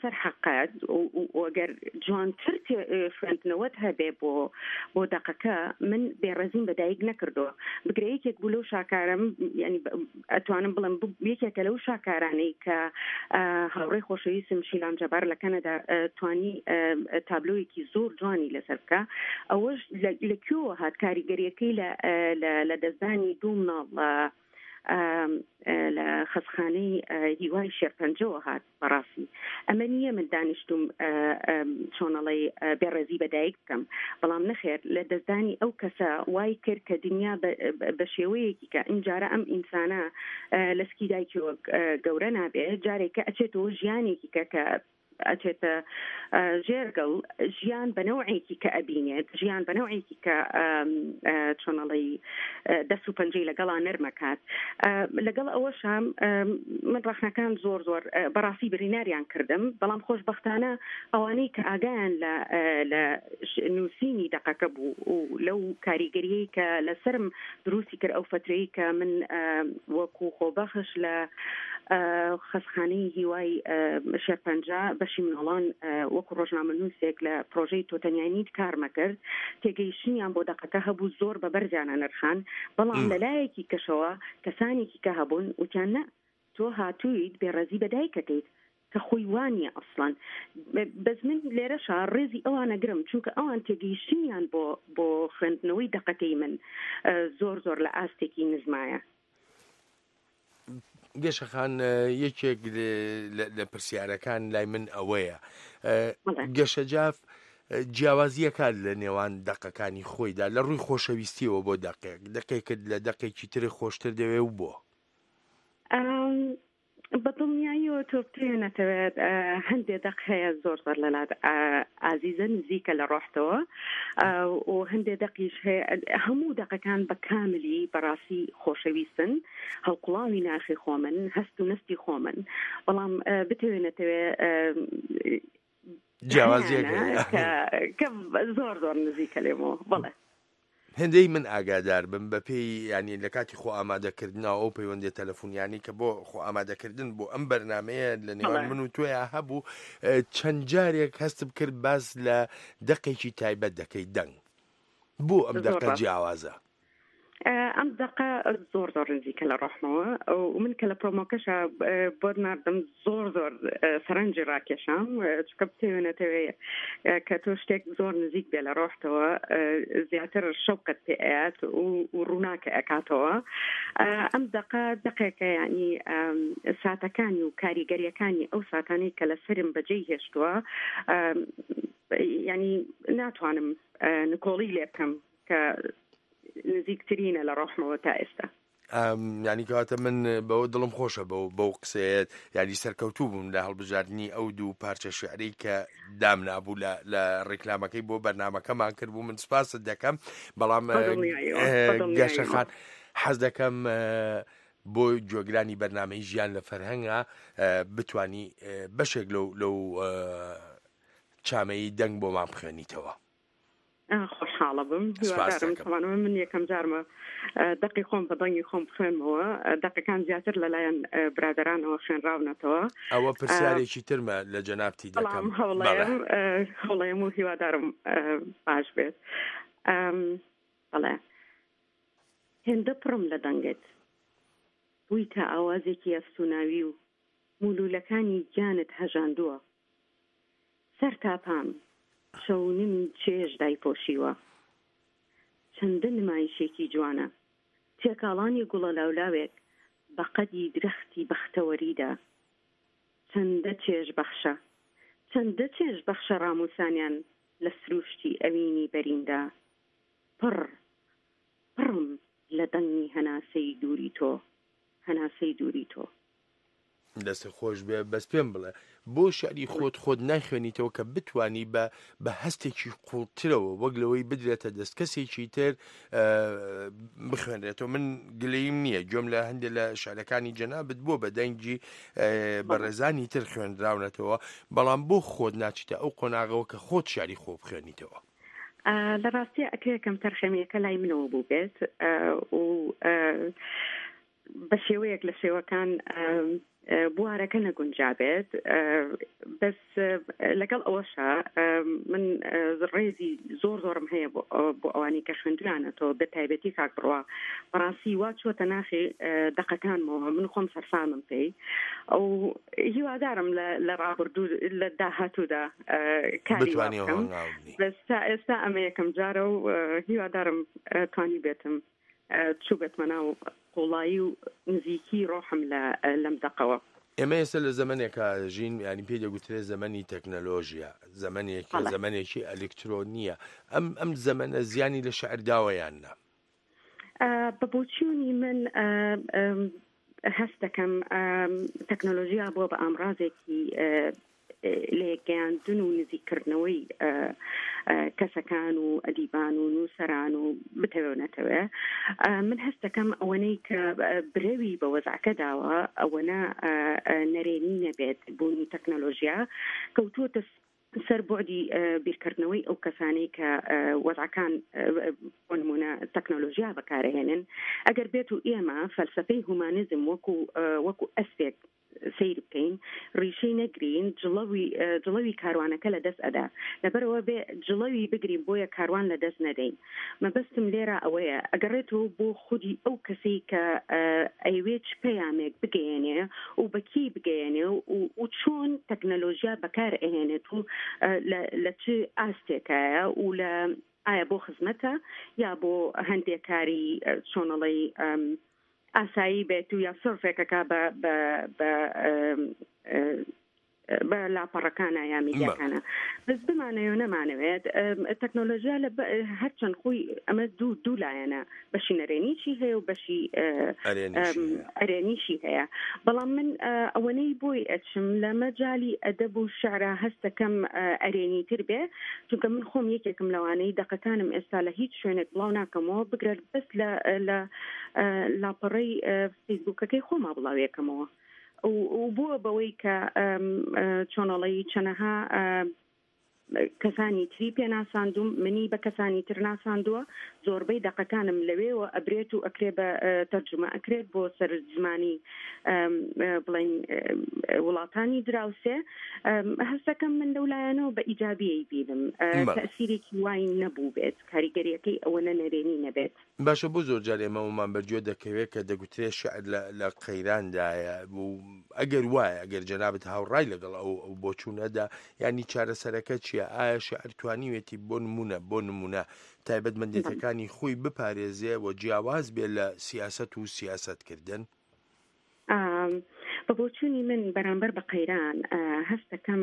قەت وەگەر جوانتر خوێندنەوەت هەبێ بۆ بۆ دەقەکە من بێڕەزیم بەدایک نەکردەوە بگرە یەکێک بوو لەو شاکارم ینی ئەتوانم بڵم یەکێکە لەو شاکارانەی کە هاوڕێی خۆشەویستم شیلان جەبار لە کەنەدا توانی تابلۆیەکی زۆر جوانی لەسەر بکە ئەوەش لەکوێوە هات کاریگەریەکەی لە دەستدانی دوو مناڵ لە خەسخانەی هیوای شێرپەنجەوە هات بەڕاستی ئەمە نییە من دانیشتم چۆنەڵی بێڕێزی بەدایک بکەم بەڵام نەخێر لە دەستدانی ئەو کەسە وای کرد کە دنیا بە شێوەیەکی کە ئینجارە ئەم ئینسانە لەسکی دایکەوە گەورە نابێت جارێکە ئەچێتەوە ژیانێکی کە کە ئەچێتە ژێرگەڵ ژیان بە نەوعێکی کە ئەبینێت ژیان بە نەوعێکی کە چۆنەڵی دەست و پەنجەی لەگەڵا نەرمەکات لەگەڵ ئەوەشە من ڕەخنەکان زۆر زۆر بەڕاستی بریناریان کردم بەڵام خۆشبەختانە ئەوانەی کە ئاگایان لە نووسینی دەقەکە بوو و لەو کاریگەریەی کە لەسرم دروستی کرد ئەو فترەی کە من وەکو خۆبەخش لە خەسخانەی هیوای شێرپەنجە بەشی مناڵان وەکو ڕۆژنامەنووسێک لە پرۆژەی تۆتەنیانیت کارمە کرد تێگەیشتنیان بۆ دەقەکە هەبوو زۆر بە بەرزیانە نرخان بەڵام لەلایەکی کەشەوە کەسانێکی کە هەبوون وتیان نە تۆ هاتوویت بێڕەزی بەدایکەکەیت کە خۆی وانیە ئەسڵان بەس من لێرەشە ڕێزی ئەوانە گرم چونکە ئەوان تێگەیشتنیان بۆ بۆ خوێندنەوەی دەقەکەی من زۆر زۆر لە ئاستێکی نزمایە. گەشەخان یەکێک لە پرسیارەکان لای من ئەوەیە گەشەجاف جیاوازیەکان لە نێوان دەقەکانی خۆیدا لە ڕووی خۆشەویستیەوە بۆ دەقێک دەقێکت لە دەقێکی تری خۆشتر دەوێ و بۆ بەدڵنیاییەوە تۆ پێنەتەوێت هەندێک دەق هەیە زۆر زۆر لەلات ئازیزە نزیکە لە ڕۆحتەوە و هەندێک دەقیش هەیە هەموو دەقەکان بە کاملی بەڕاستی خۆشەویستن هەڵقوڵاوی ناخی خۆمن هەست و نستی خۆمن بەڵام بتوێنێتەوێ جیاوازیەکە زۆر زۆر نزیکە لێمەوە بەڵێ هەندەی من ئاگادار بم بە پێی ینی لە کاتی خۆ ئامادەکردنەوە ئەو پەیوەندی تەلەفۆنیانی کە بۆ خۆ ئامادەکردن بۆ ئەم بەرنمەیە لە نێوان من و تۆیە هەبوو چەند جارێک هەستم کرد باس لە دەقێکی تایبەت دەکەی دەنگ بۆ ئەم دەقە جیاوازە ئەم دەقە زۆر زۆر نزیکە لە ڕۆحمەوە و من کە لە پرۆمۆکەشە بۆ ناردم زۆر زۆر سەرنجی ڕاکێشام چکە بتێنێتەوێ کە تۆ شتێک زۆر نزیک بێ لە ڕۆحتەوە زیاتر شەوقت پێ ئەات و ڕووناکە ئەکاتەوە ئەم دەقە دەقێکە یعنی ساتەکانی و کاریگەریەکانی ئەو ساتانەی کە لە سرم بەجێ هێشتووە ینی ناتوانم نکۆڵی لێ بکەم کە نزیکترینە لە ڕۆحمەوە تا ئێستا ینی کەواتە من بەوە دڵم خۆشە بەو قسەیەت یانی سەرکەوتوو بووم لە هەڵبژاردننی ئەو دوو پارچە شعری کە دام نابوو لە ڕێکلامەکەی بۆ بەرنمەکەمان کرد بوو من سپاست دەکەم بەڵام گەشەخان حەز دەکەم بۆ جۆگرانی بەرنامەی ژیان لە فەرهەنگە بتانی بەشێک لەو لەو چامەی دەنگ بۆمان بخوێنیتەوە. خۆشحاڵە بم هیوادارم من یەکەم جارمە دەقی خۆم بە دەنگی خۆم بخوێنمەوە دەقەکان زیاتر لەلایەن برادرانەوە خوێنراونەتەوە ئەوە پرسیارێکی ترمە لە جەنابتی دەکەم هەوڵەیەم و هیوادارم باش بێت بەڵێ هێندە پڕم لە دەنگت بووی تا ئاوازێکی ئەفسوناوی و مولولەکانی گیانت هەژاندووە سەر تاپام شەونم چێژ دایپۆشیوە چەندە نمایشێکی جوانە تێکاڵانی گوڵە لاولاوێک بە قەدی درەختی بەختەوەریدا چەندە چێژ بەخشە چەندە چێژ بەخشە ڕاموسانیان لە سروشتی ئەوینی بەریندا پڕ پڕم لە دەنگی هەناسەی دووری تۆ هەناسەی دووری تۆ دەست خۆش بێ بەس پێم بڵێ بۆ شعری خۆت خۆت ناخوێنیتەوە کە بتانی بە بە هەستێکی قوڵترەوە وەک لەوەی بدرێتە دەست کەسێکی تر بخوێنرێتەوە من گلەیم نییە گوێم لە هەندێک لە شعرەکانی جەنابەت بۆ بە دەنگی بەڕێزانی تر خوێنراونەتەوە بەڵام بۆ خۆت ناچیتە ئەو قۆناغەوە کە خۆت شعری خۆ بخوێنیتەوە. لە ڕاستی ئەکرێکم تەرخەمیەکە لای منەوە بوو بێت و بە شێوەیەک لە شێوەکان بوارەکە نەگونجابێت بەس لەگەڵ ئەوەشە من ڕێزی زۆر زۆرم هەیە بۆ ئەوانی کە خوێندویانەتەوە بە تایبەتی کاک بڕوا بەڕاستی وا چۆتە ناخی دەقەکانمەوە من خۆم سەرسامم پێی ئەو هیوادارم لە ڕابردوو لە داهاتوودا کاری بکەم بەس تا ئێستا ئەمە یەکەم جارە و هیوادارم توانی بێتم چوو بێتمە ناو قوڵایی و نزیکی ڕۆحم لەم دەقەوە. ئێمە ئێستا لە زەمانێکە ژین ینی پێ دەگوترێت زەمەنی تەکنەلۆژیە زەمانێکی زەمانێکی ئەلکترۆنیە ئەم ئەم زەمانە زیانی لە شەعر داوەیاننا بە بۆچوونی من هەست دەکەم تەکنەلۆژیا بۆ بە ئامڕازێکی لێگەیاندن و نزیکردنەوەی کەسەکان و ئەدیبان و نووسەران و بتەوێ نەتەوێ من هەست دەکەم ئەوەنەی کە برەوی بە وەزعەکە داوە ئەوەنە نەرێنی نەبێت بوونی تەکنەلۆژیا کەوتووەتە سەر بۆعدی بیرکردنەوەی ئەو کەسانەی کە وەزعەکان بۆ نمونە تەکنەلۆژیا بەکارهێنن ئەگەر بێت و ئێمە فەلسەفەی هومانیزم وەکو وەکو ئەسپێک سیر بکەین ڕیشەی نەگرین جڵەوی کاروانەکە لە دەست ئەدا لەبەرەوە بێ جڵەوی بگرین بۆیە کاروان لە دەست نەدەین مەبەستم لێرە ئەوەیە ئەگەڕێتەوە بۆ خودی ئەو کەسەی کە ئەیوێت پەیامێک بگەیەنێ و بەکی بگەیەنێ و چۆن تەکنەلۆژیا بەکار ئەهێنێت و لە چ ئاستێکایە و لە ئایا بۆ خزمەتە یا بۆ هەندێک کاری چۆنەڵی ئاسایی بێت و یا سۆرفێکەکە بە لاپەڕەکانە یا میدیاکانە بەس بمانەوە نەمانەوێت تەکنۆلۆژیا لە هەرچەند خۆی ئەمە دوو دوو لایەنە بەشی نەرێنیشی هەیە و بەشی ئەرێنیشی هەیە بەڵام من ئەوەنەی بۆی ئەچم لە مەجای ئەدەب و شەعرا هەستەکەم ئەرێنیتر بێ چونکە من خۆم یەکێکم لەوانەی دەقەکانم ئێستا لە هیچ شوێنێک بڵاو ناکەمەوە بگرێت بەس لە لاپەڕەی فەیسبووکەکەی خۆما بڵاویەکەمەوە و بووە بەوەی کە چۆنەڵی چەنەها کەسانی تری پێ ناساندوم منی بە کەسانی تر ناساندووە زۆربەی دەقەکانم لەوێەوە ئەبرێت و ئەکرێ بە تەرجمە ئەکرێت بۆ سەر زمانی بڵین وڵاتانی دراوسێ هەستەکەم من لەولایەنەوە بە ئیجابیەی بیرم تەسیرێکی وای نەبوو بێت کاریگەریەکەی ئەوەنە نەرێنی نەبێت باشە بۆ زۆر جار ئێمەمان بەرجۆ دەکەوێت کە دەگوترێت شعر لە قەیراندایە ئەگەر وایە ئەگەر جەنابەت هاوڕای لەگەڵ ئەو بۆ چوونەدا ینی چارەسەرەکە چییە ئایا شعر توانیوێتی بۆ نمونە بۆ نمونە تایبەتمەندێتەکانی خۆی بپارێزێ و جیاواز بێ لە سیاست و سیاستکردن بە بۆچوونی من بەرامبەر بە قەیران هەستەکەم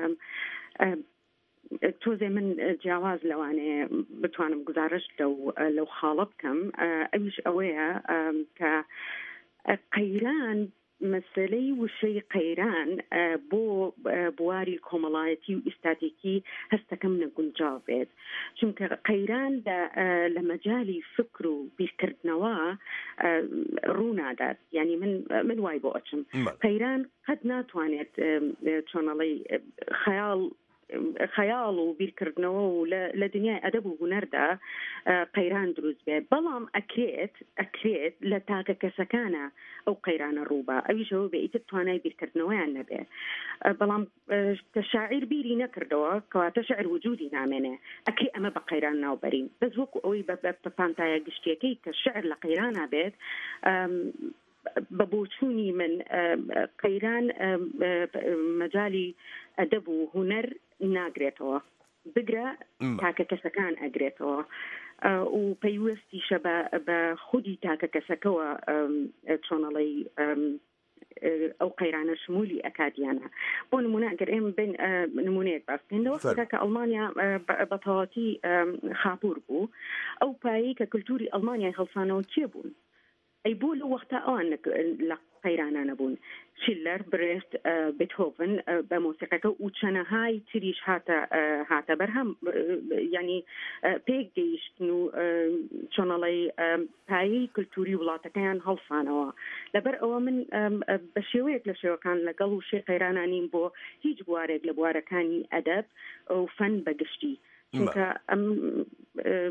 تۆزێ من جیاواز لەوانەیە بتوانم گزارش لەو خاڵە بکەم ئەویش ئەوەیە کە قەیران مەسلەی وشەی قەیران بۆ بواری کۆمەڵایەتی و ئیستاتێکی هەستەکەم نەگونجاو بێت چونکە قەیران لە مەجای فکر و بیرکردنەوە ڕوونادات یعنی من من وای بۆ ئەچم قەیران قەت ناتوانێت چۆنەڵی خەیاڵ خەیاڵ و بیرکردنەوە و لە دنیای ئەدەب و هونەردا قەیران دروست بێت بەڵام ئەکرێت ئەکرێت لە تاکە کەسەکانە ئەو قەیرانە ڕووبە ئەویشەوە بێ ئیتر توانای بیرکردنەوەیان نەبێ بەڵام کە شاعیر بیری نەکردەوە کەواتە شعر وجودی نامێنێ ئەکرێ ئەمە بە قەیران ناوبەرین بەس وەکو ئەوەی بە پانتایە گشتیەکەی کە شعر لە قەیرانە بێت بە بۆچوونی من قەیران مەجای ئەدەب و هونەر ناگرێتەوە بگرە تاکە کەسەکان ئەگرێتەوە و پەیوەستیشە بە خودی تاکە کەسەکەەوە چۆنەڵی ئەو قەیرانە شمولی ئەکادیانە بۆ نمونە ئەگەر ئێمە بین نمونەیەک باسکەینەوە کە ئەڵمانیا بە تەواتی خاپوور بوو ئەو پایی کە کللتوری ئەڵمانیای هەڵسانەوە کێ بوون ئەی بۆ لە وەختا ئەوان لە قەیرانانە بوون شیلەر برێست بێتهۆڤن بە مۆسیقەکە و چەنەهای تریش هاتە هاتە بەرهەم ینی پێک گەیشتن و چۆنەڵی پایی کللتوری وڵاتەکەیان هەڵسانەوە لەبەر ئەوە من بە شێوەیەک لە شێوەکان لەگەڵ و شێ قەیرانانیم بۆ هیچ بوارێک لە بوارەکانی ئەدەب و فەن بەگشتی چونکە ئەم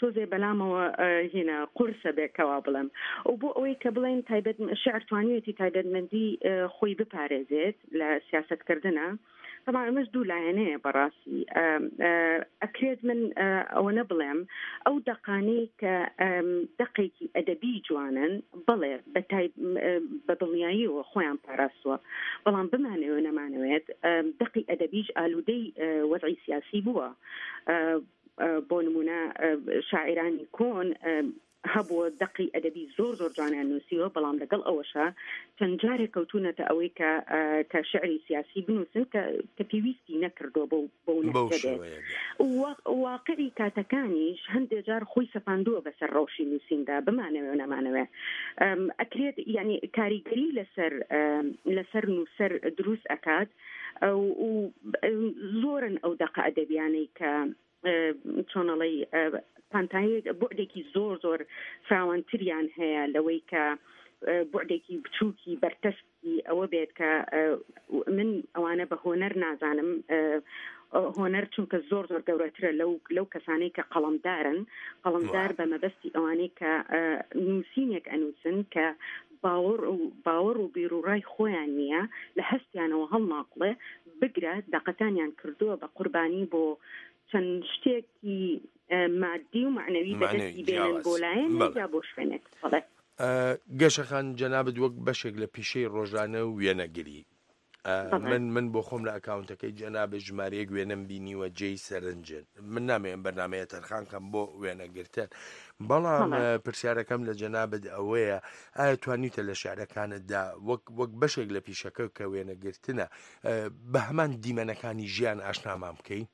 تۆزێ بەلامەوە هێنا قورسە بێکەوا بڵم و بۆ ئەوەی کە بڵێن تایبەت شعر توانیەتی تایبەتمەندی خۆی بپارێزێت لە سیاستکردنە. طبعا ئەمەش دوو لایەنەیە بەڕاستی ئەکرێت من ئەوەنە بڵێم ئەو دەقانەی کە دەقێکی ئەدەبی جوانن بڵێ بە دڵنیاییەوە خۆیان پاراستووە، بەڵام بمانەوە نەمانەوێت دەقی ئەدەبیش ئالوودەی وەضعی سیاسی بووە. بۆ نمونە شاعرانی کۆن هەبووە دەقی ئەدەبی زۆر زۆر جوانیان نووسیوە، بەڵام لەگەڵ ئەوەشە چەند جارێک کەوتونەتە ئەوەی کە شعری سیاسی بنووسن کە پێویستی نەکردووە بۆ نەکردێت. واقعی کاتەکانیش هەندێک جار خۆی سەپاندووە بەسەر ڕەوشی نووسیندا بمانەوێ نەمانەوێ. ئەکرێت یعنی کاریگەری لەسەر لەسەر نووسەر دروست ئەکات و زۆرن ئەو دەقە ئەدەبیانەی کە چۆنەڵی پانتایە بۆعدێکی زۆر زۆر فراوانتریان هەیە لەوەی کە بۆعدێکی بچووکی بەرتەسکی ئەوە بێت کە من ئەوانە بە هۆنەر نازانم، هۆنەر چونکە زۆر زۆر گەورەترە لەو لەو کەسانەی کە قەڵەمدارن قەڵەمدار بە مەبەستی ئەوانەی کە نووسینێک ئەنووسن کە باوەڕ و باوەڕ و بیرروڕای خۆیان نییە لە هەستیانەوە هەڵناقڵێ بگرە دەقەتانیان کردووە بە قوربانی بۆ چەند شتێکی مادی و معنەوی بەدەستی بێنن بۆ لایەن یا بۆ شوێنێک. گەشەخان جەنابەت وەک بەشێک لە پیشەی ڕۆژانە و وێنەگری من من بۆ خۆم لە ئەکاونتەکەی جەنابێت ژمارەیەک وێنەم بینیوە جێی سەرنجن. من نامێن بەرنامەیە تەرخانکەم بۆ وێنەگرتن، بەڵام پرسیارەکەم لە جەنابەت ئەوەیە ئایا توانیتە لە شعرەکانتدا وەک وەک بەشێک لە پیشەکە کە وێنەگرتنە بە هەمان دیمەنەکانی ژیان ئاشنامان بکەین؟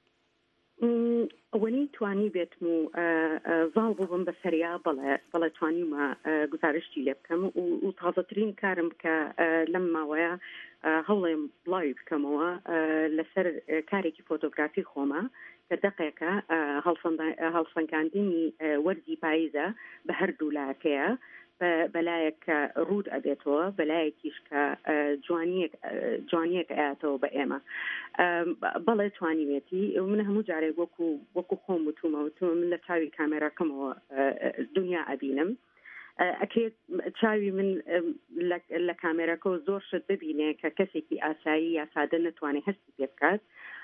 ئەوەنی توانی بێتم و ڤاڵ بووم بە سەریا بڵێ بەڵێ توانیمە گزارشتی لێ بکەم و تازەترین کارم کە لەم ماوەیە هەوڵێم بڵاوی بکەمەوە لەسەر کارێکی فۆتۆگرافی خۆمە کە دەقێکە هەڵسەنگاندنی وەرزی پاییزە بە هەردوو لاکەیە بەلایەک کە ڕوود ئەبێتەوە بەلایەکیش کە جوانیەک ئاەتەوە بە ئێمە. بەڵێ توانیوێتی من هەموو جارێک وەکو وەکو خۆم وتومەوتومە من لە چاوی کامێراکەمەوە دنیا ئەبینم. ئەکرێت چاوی من لە کامێراکەەوە زۆر شت ببینێ کە کەسێکی ئاسایی یا سادە نەتوانێت هەستی پێ بکات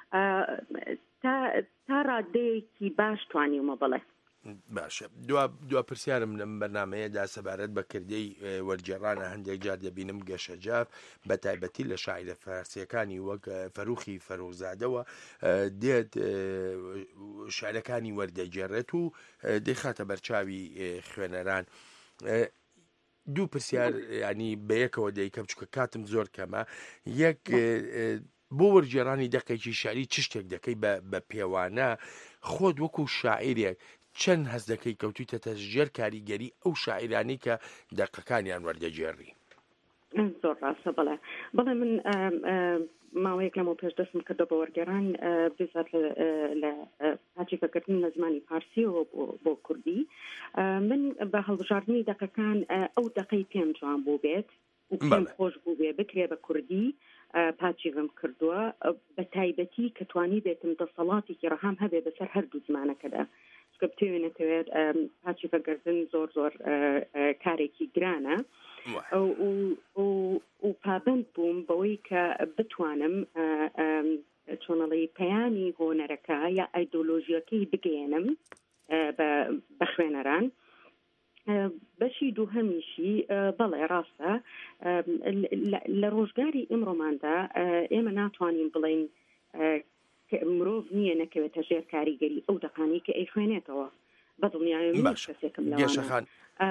تا ڕادەیەکی باش توانیومە بڵێ. باشە دوا پرسیارم لەم بەرنامەیەدا سەبارەت بە کردەی وەرجێڕانە هەندێک جار دەبینم گەشەجاف بە تایبەتی لە شاعیرە فارسیەکانی وەک فەروخی فەرۆزادەوە دێت شاعرەکانی وەردەجێڕێت و دەیخاتە بەرچاوی خوێنەران. دوو پرسیار ینی بەیەکەوە دەیکەم چکە کاتم زۆر کەمە. یەک بۆ وەرجێڕانی دەقێکی شعری چ شتێک دەکەی بە پێوانە خۆت وەکو شاعیرێک چەند هەست دەکەی کەوتویتە تەژێر کاریگەری ئەو شاعیرانی کە دەقەکانیان وەردەجێڕی؟ زۆر ڕاستە بڵێ بڵێ من ماوەیەک لەمە پێش دەستم کردە بە وەرگێڕان بێزات لە پاچێکەکردن لە زمانی فارسیەوە بۆ کوردی. من بە هەڵبژاردننی دەقەکان ئەو دەقەی پێم جوان بوو بێت و پێم خۆش بوو بێ بکرێ بە کوردی پاچیڤم کردووە بە تایبەتی کە توانی بێتم دەسەڵاتێکی ڕەهام هەبێ بەسەر هەردوو زمانەکەدا. کە بتوێنێتەوێت پاچیڤەگەردن زۆر زۆر کارێکی گرانە و پابند بووم بەوەی کە بتوانم چۆنەڵی پەیامی هۆنەرەکە یا ئایدۆلۆژیەکەی بگەێنم بە خوێنەران. بەشی دووهەمیشی بەڵێ ڕاستە لە ڕۆژگاری ئێمڕۆماندا ئێمە ناتوانین بڵین مرۆڤ نییە نەکەوێتە ژێر کاریگەری ئەو دەقانی کە ئەی خوێنێتەوە بەدڵنیایە من کەسێکم لەوانە.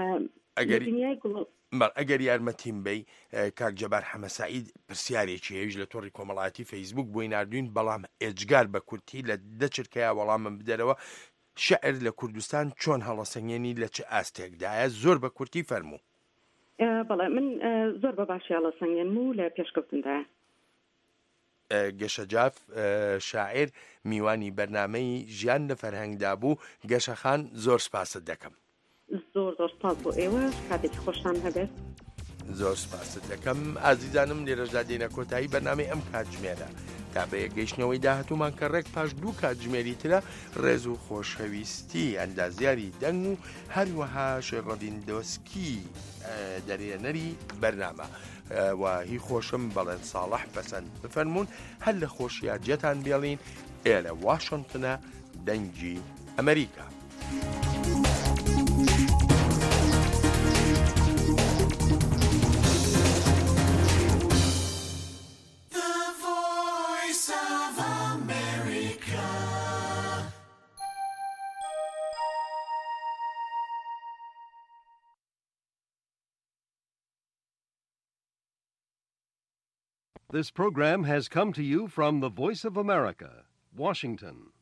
ئەگەر یارمەتیم بی کاک جەبار حەمەسعید پرسیارێکی هێویش لە تۆڕی کۆمەڵایەتی فەیسبوک بۆی نردوین، بەڵام ئێجگار بە کورتی لە دەچرکەیە وەڵامم بدەرەوە شعر لە کوردستان چۆن هەڵەسەنگێنی لە چه ئاستێکدایە زۆر بە کورتی فەرموو. بەڵێ من زۆر بە باشی هەڵەسەنگێنم و لە پێشکەوتندایە. گەشەجاف شاعر میوانی بەرنامەی ژیان لە فەرهەنگدا بوو. گەشەخان زۆر سپاست دەکەم. زۆر زۆر سپاس بۆ ئێوە، کاتێکی خۆشتان هەبێت. زۆر سپاست دەکەم ئازیزانم لێرەشدا دێنە کۆتایی بەرنامەی ئەم کاتژمێرە تا بە یەکگەیشتنەوەی داهاتوومان کە ڕێک پاش دوو کاتژمێری ترە ڕێز و خۆشەویستی ئەندازیاری دەنگ و هەروەها شێڕەدیندۆسکی دەرێنەری بەرنامە و هی خۆشم بەڵێن ساڵح پەسەند بفەرمونون هەر لە خۆشییا جێتان بێڵین ئێرە واشنگتنە دەنگی ئەمریکا. This program has come to you from the Voice of America, Washington.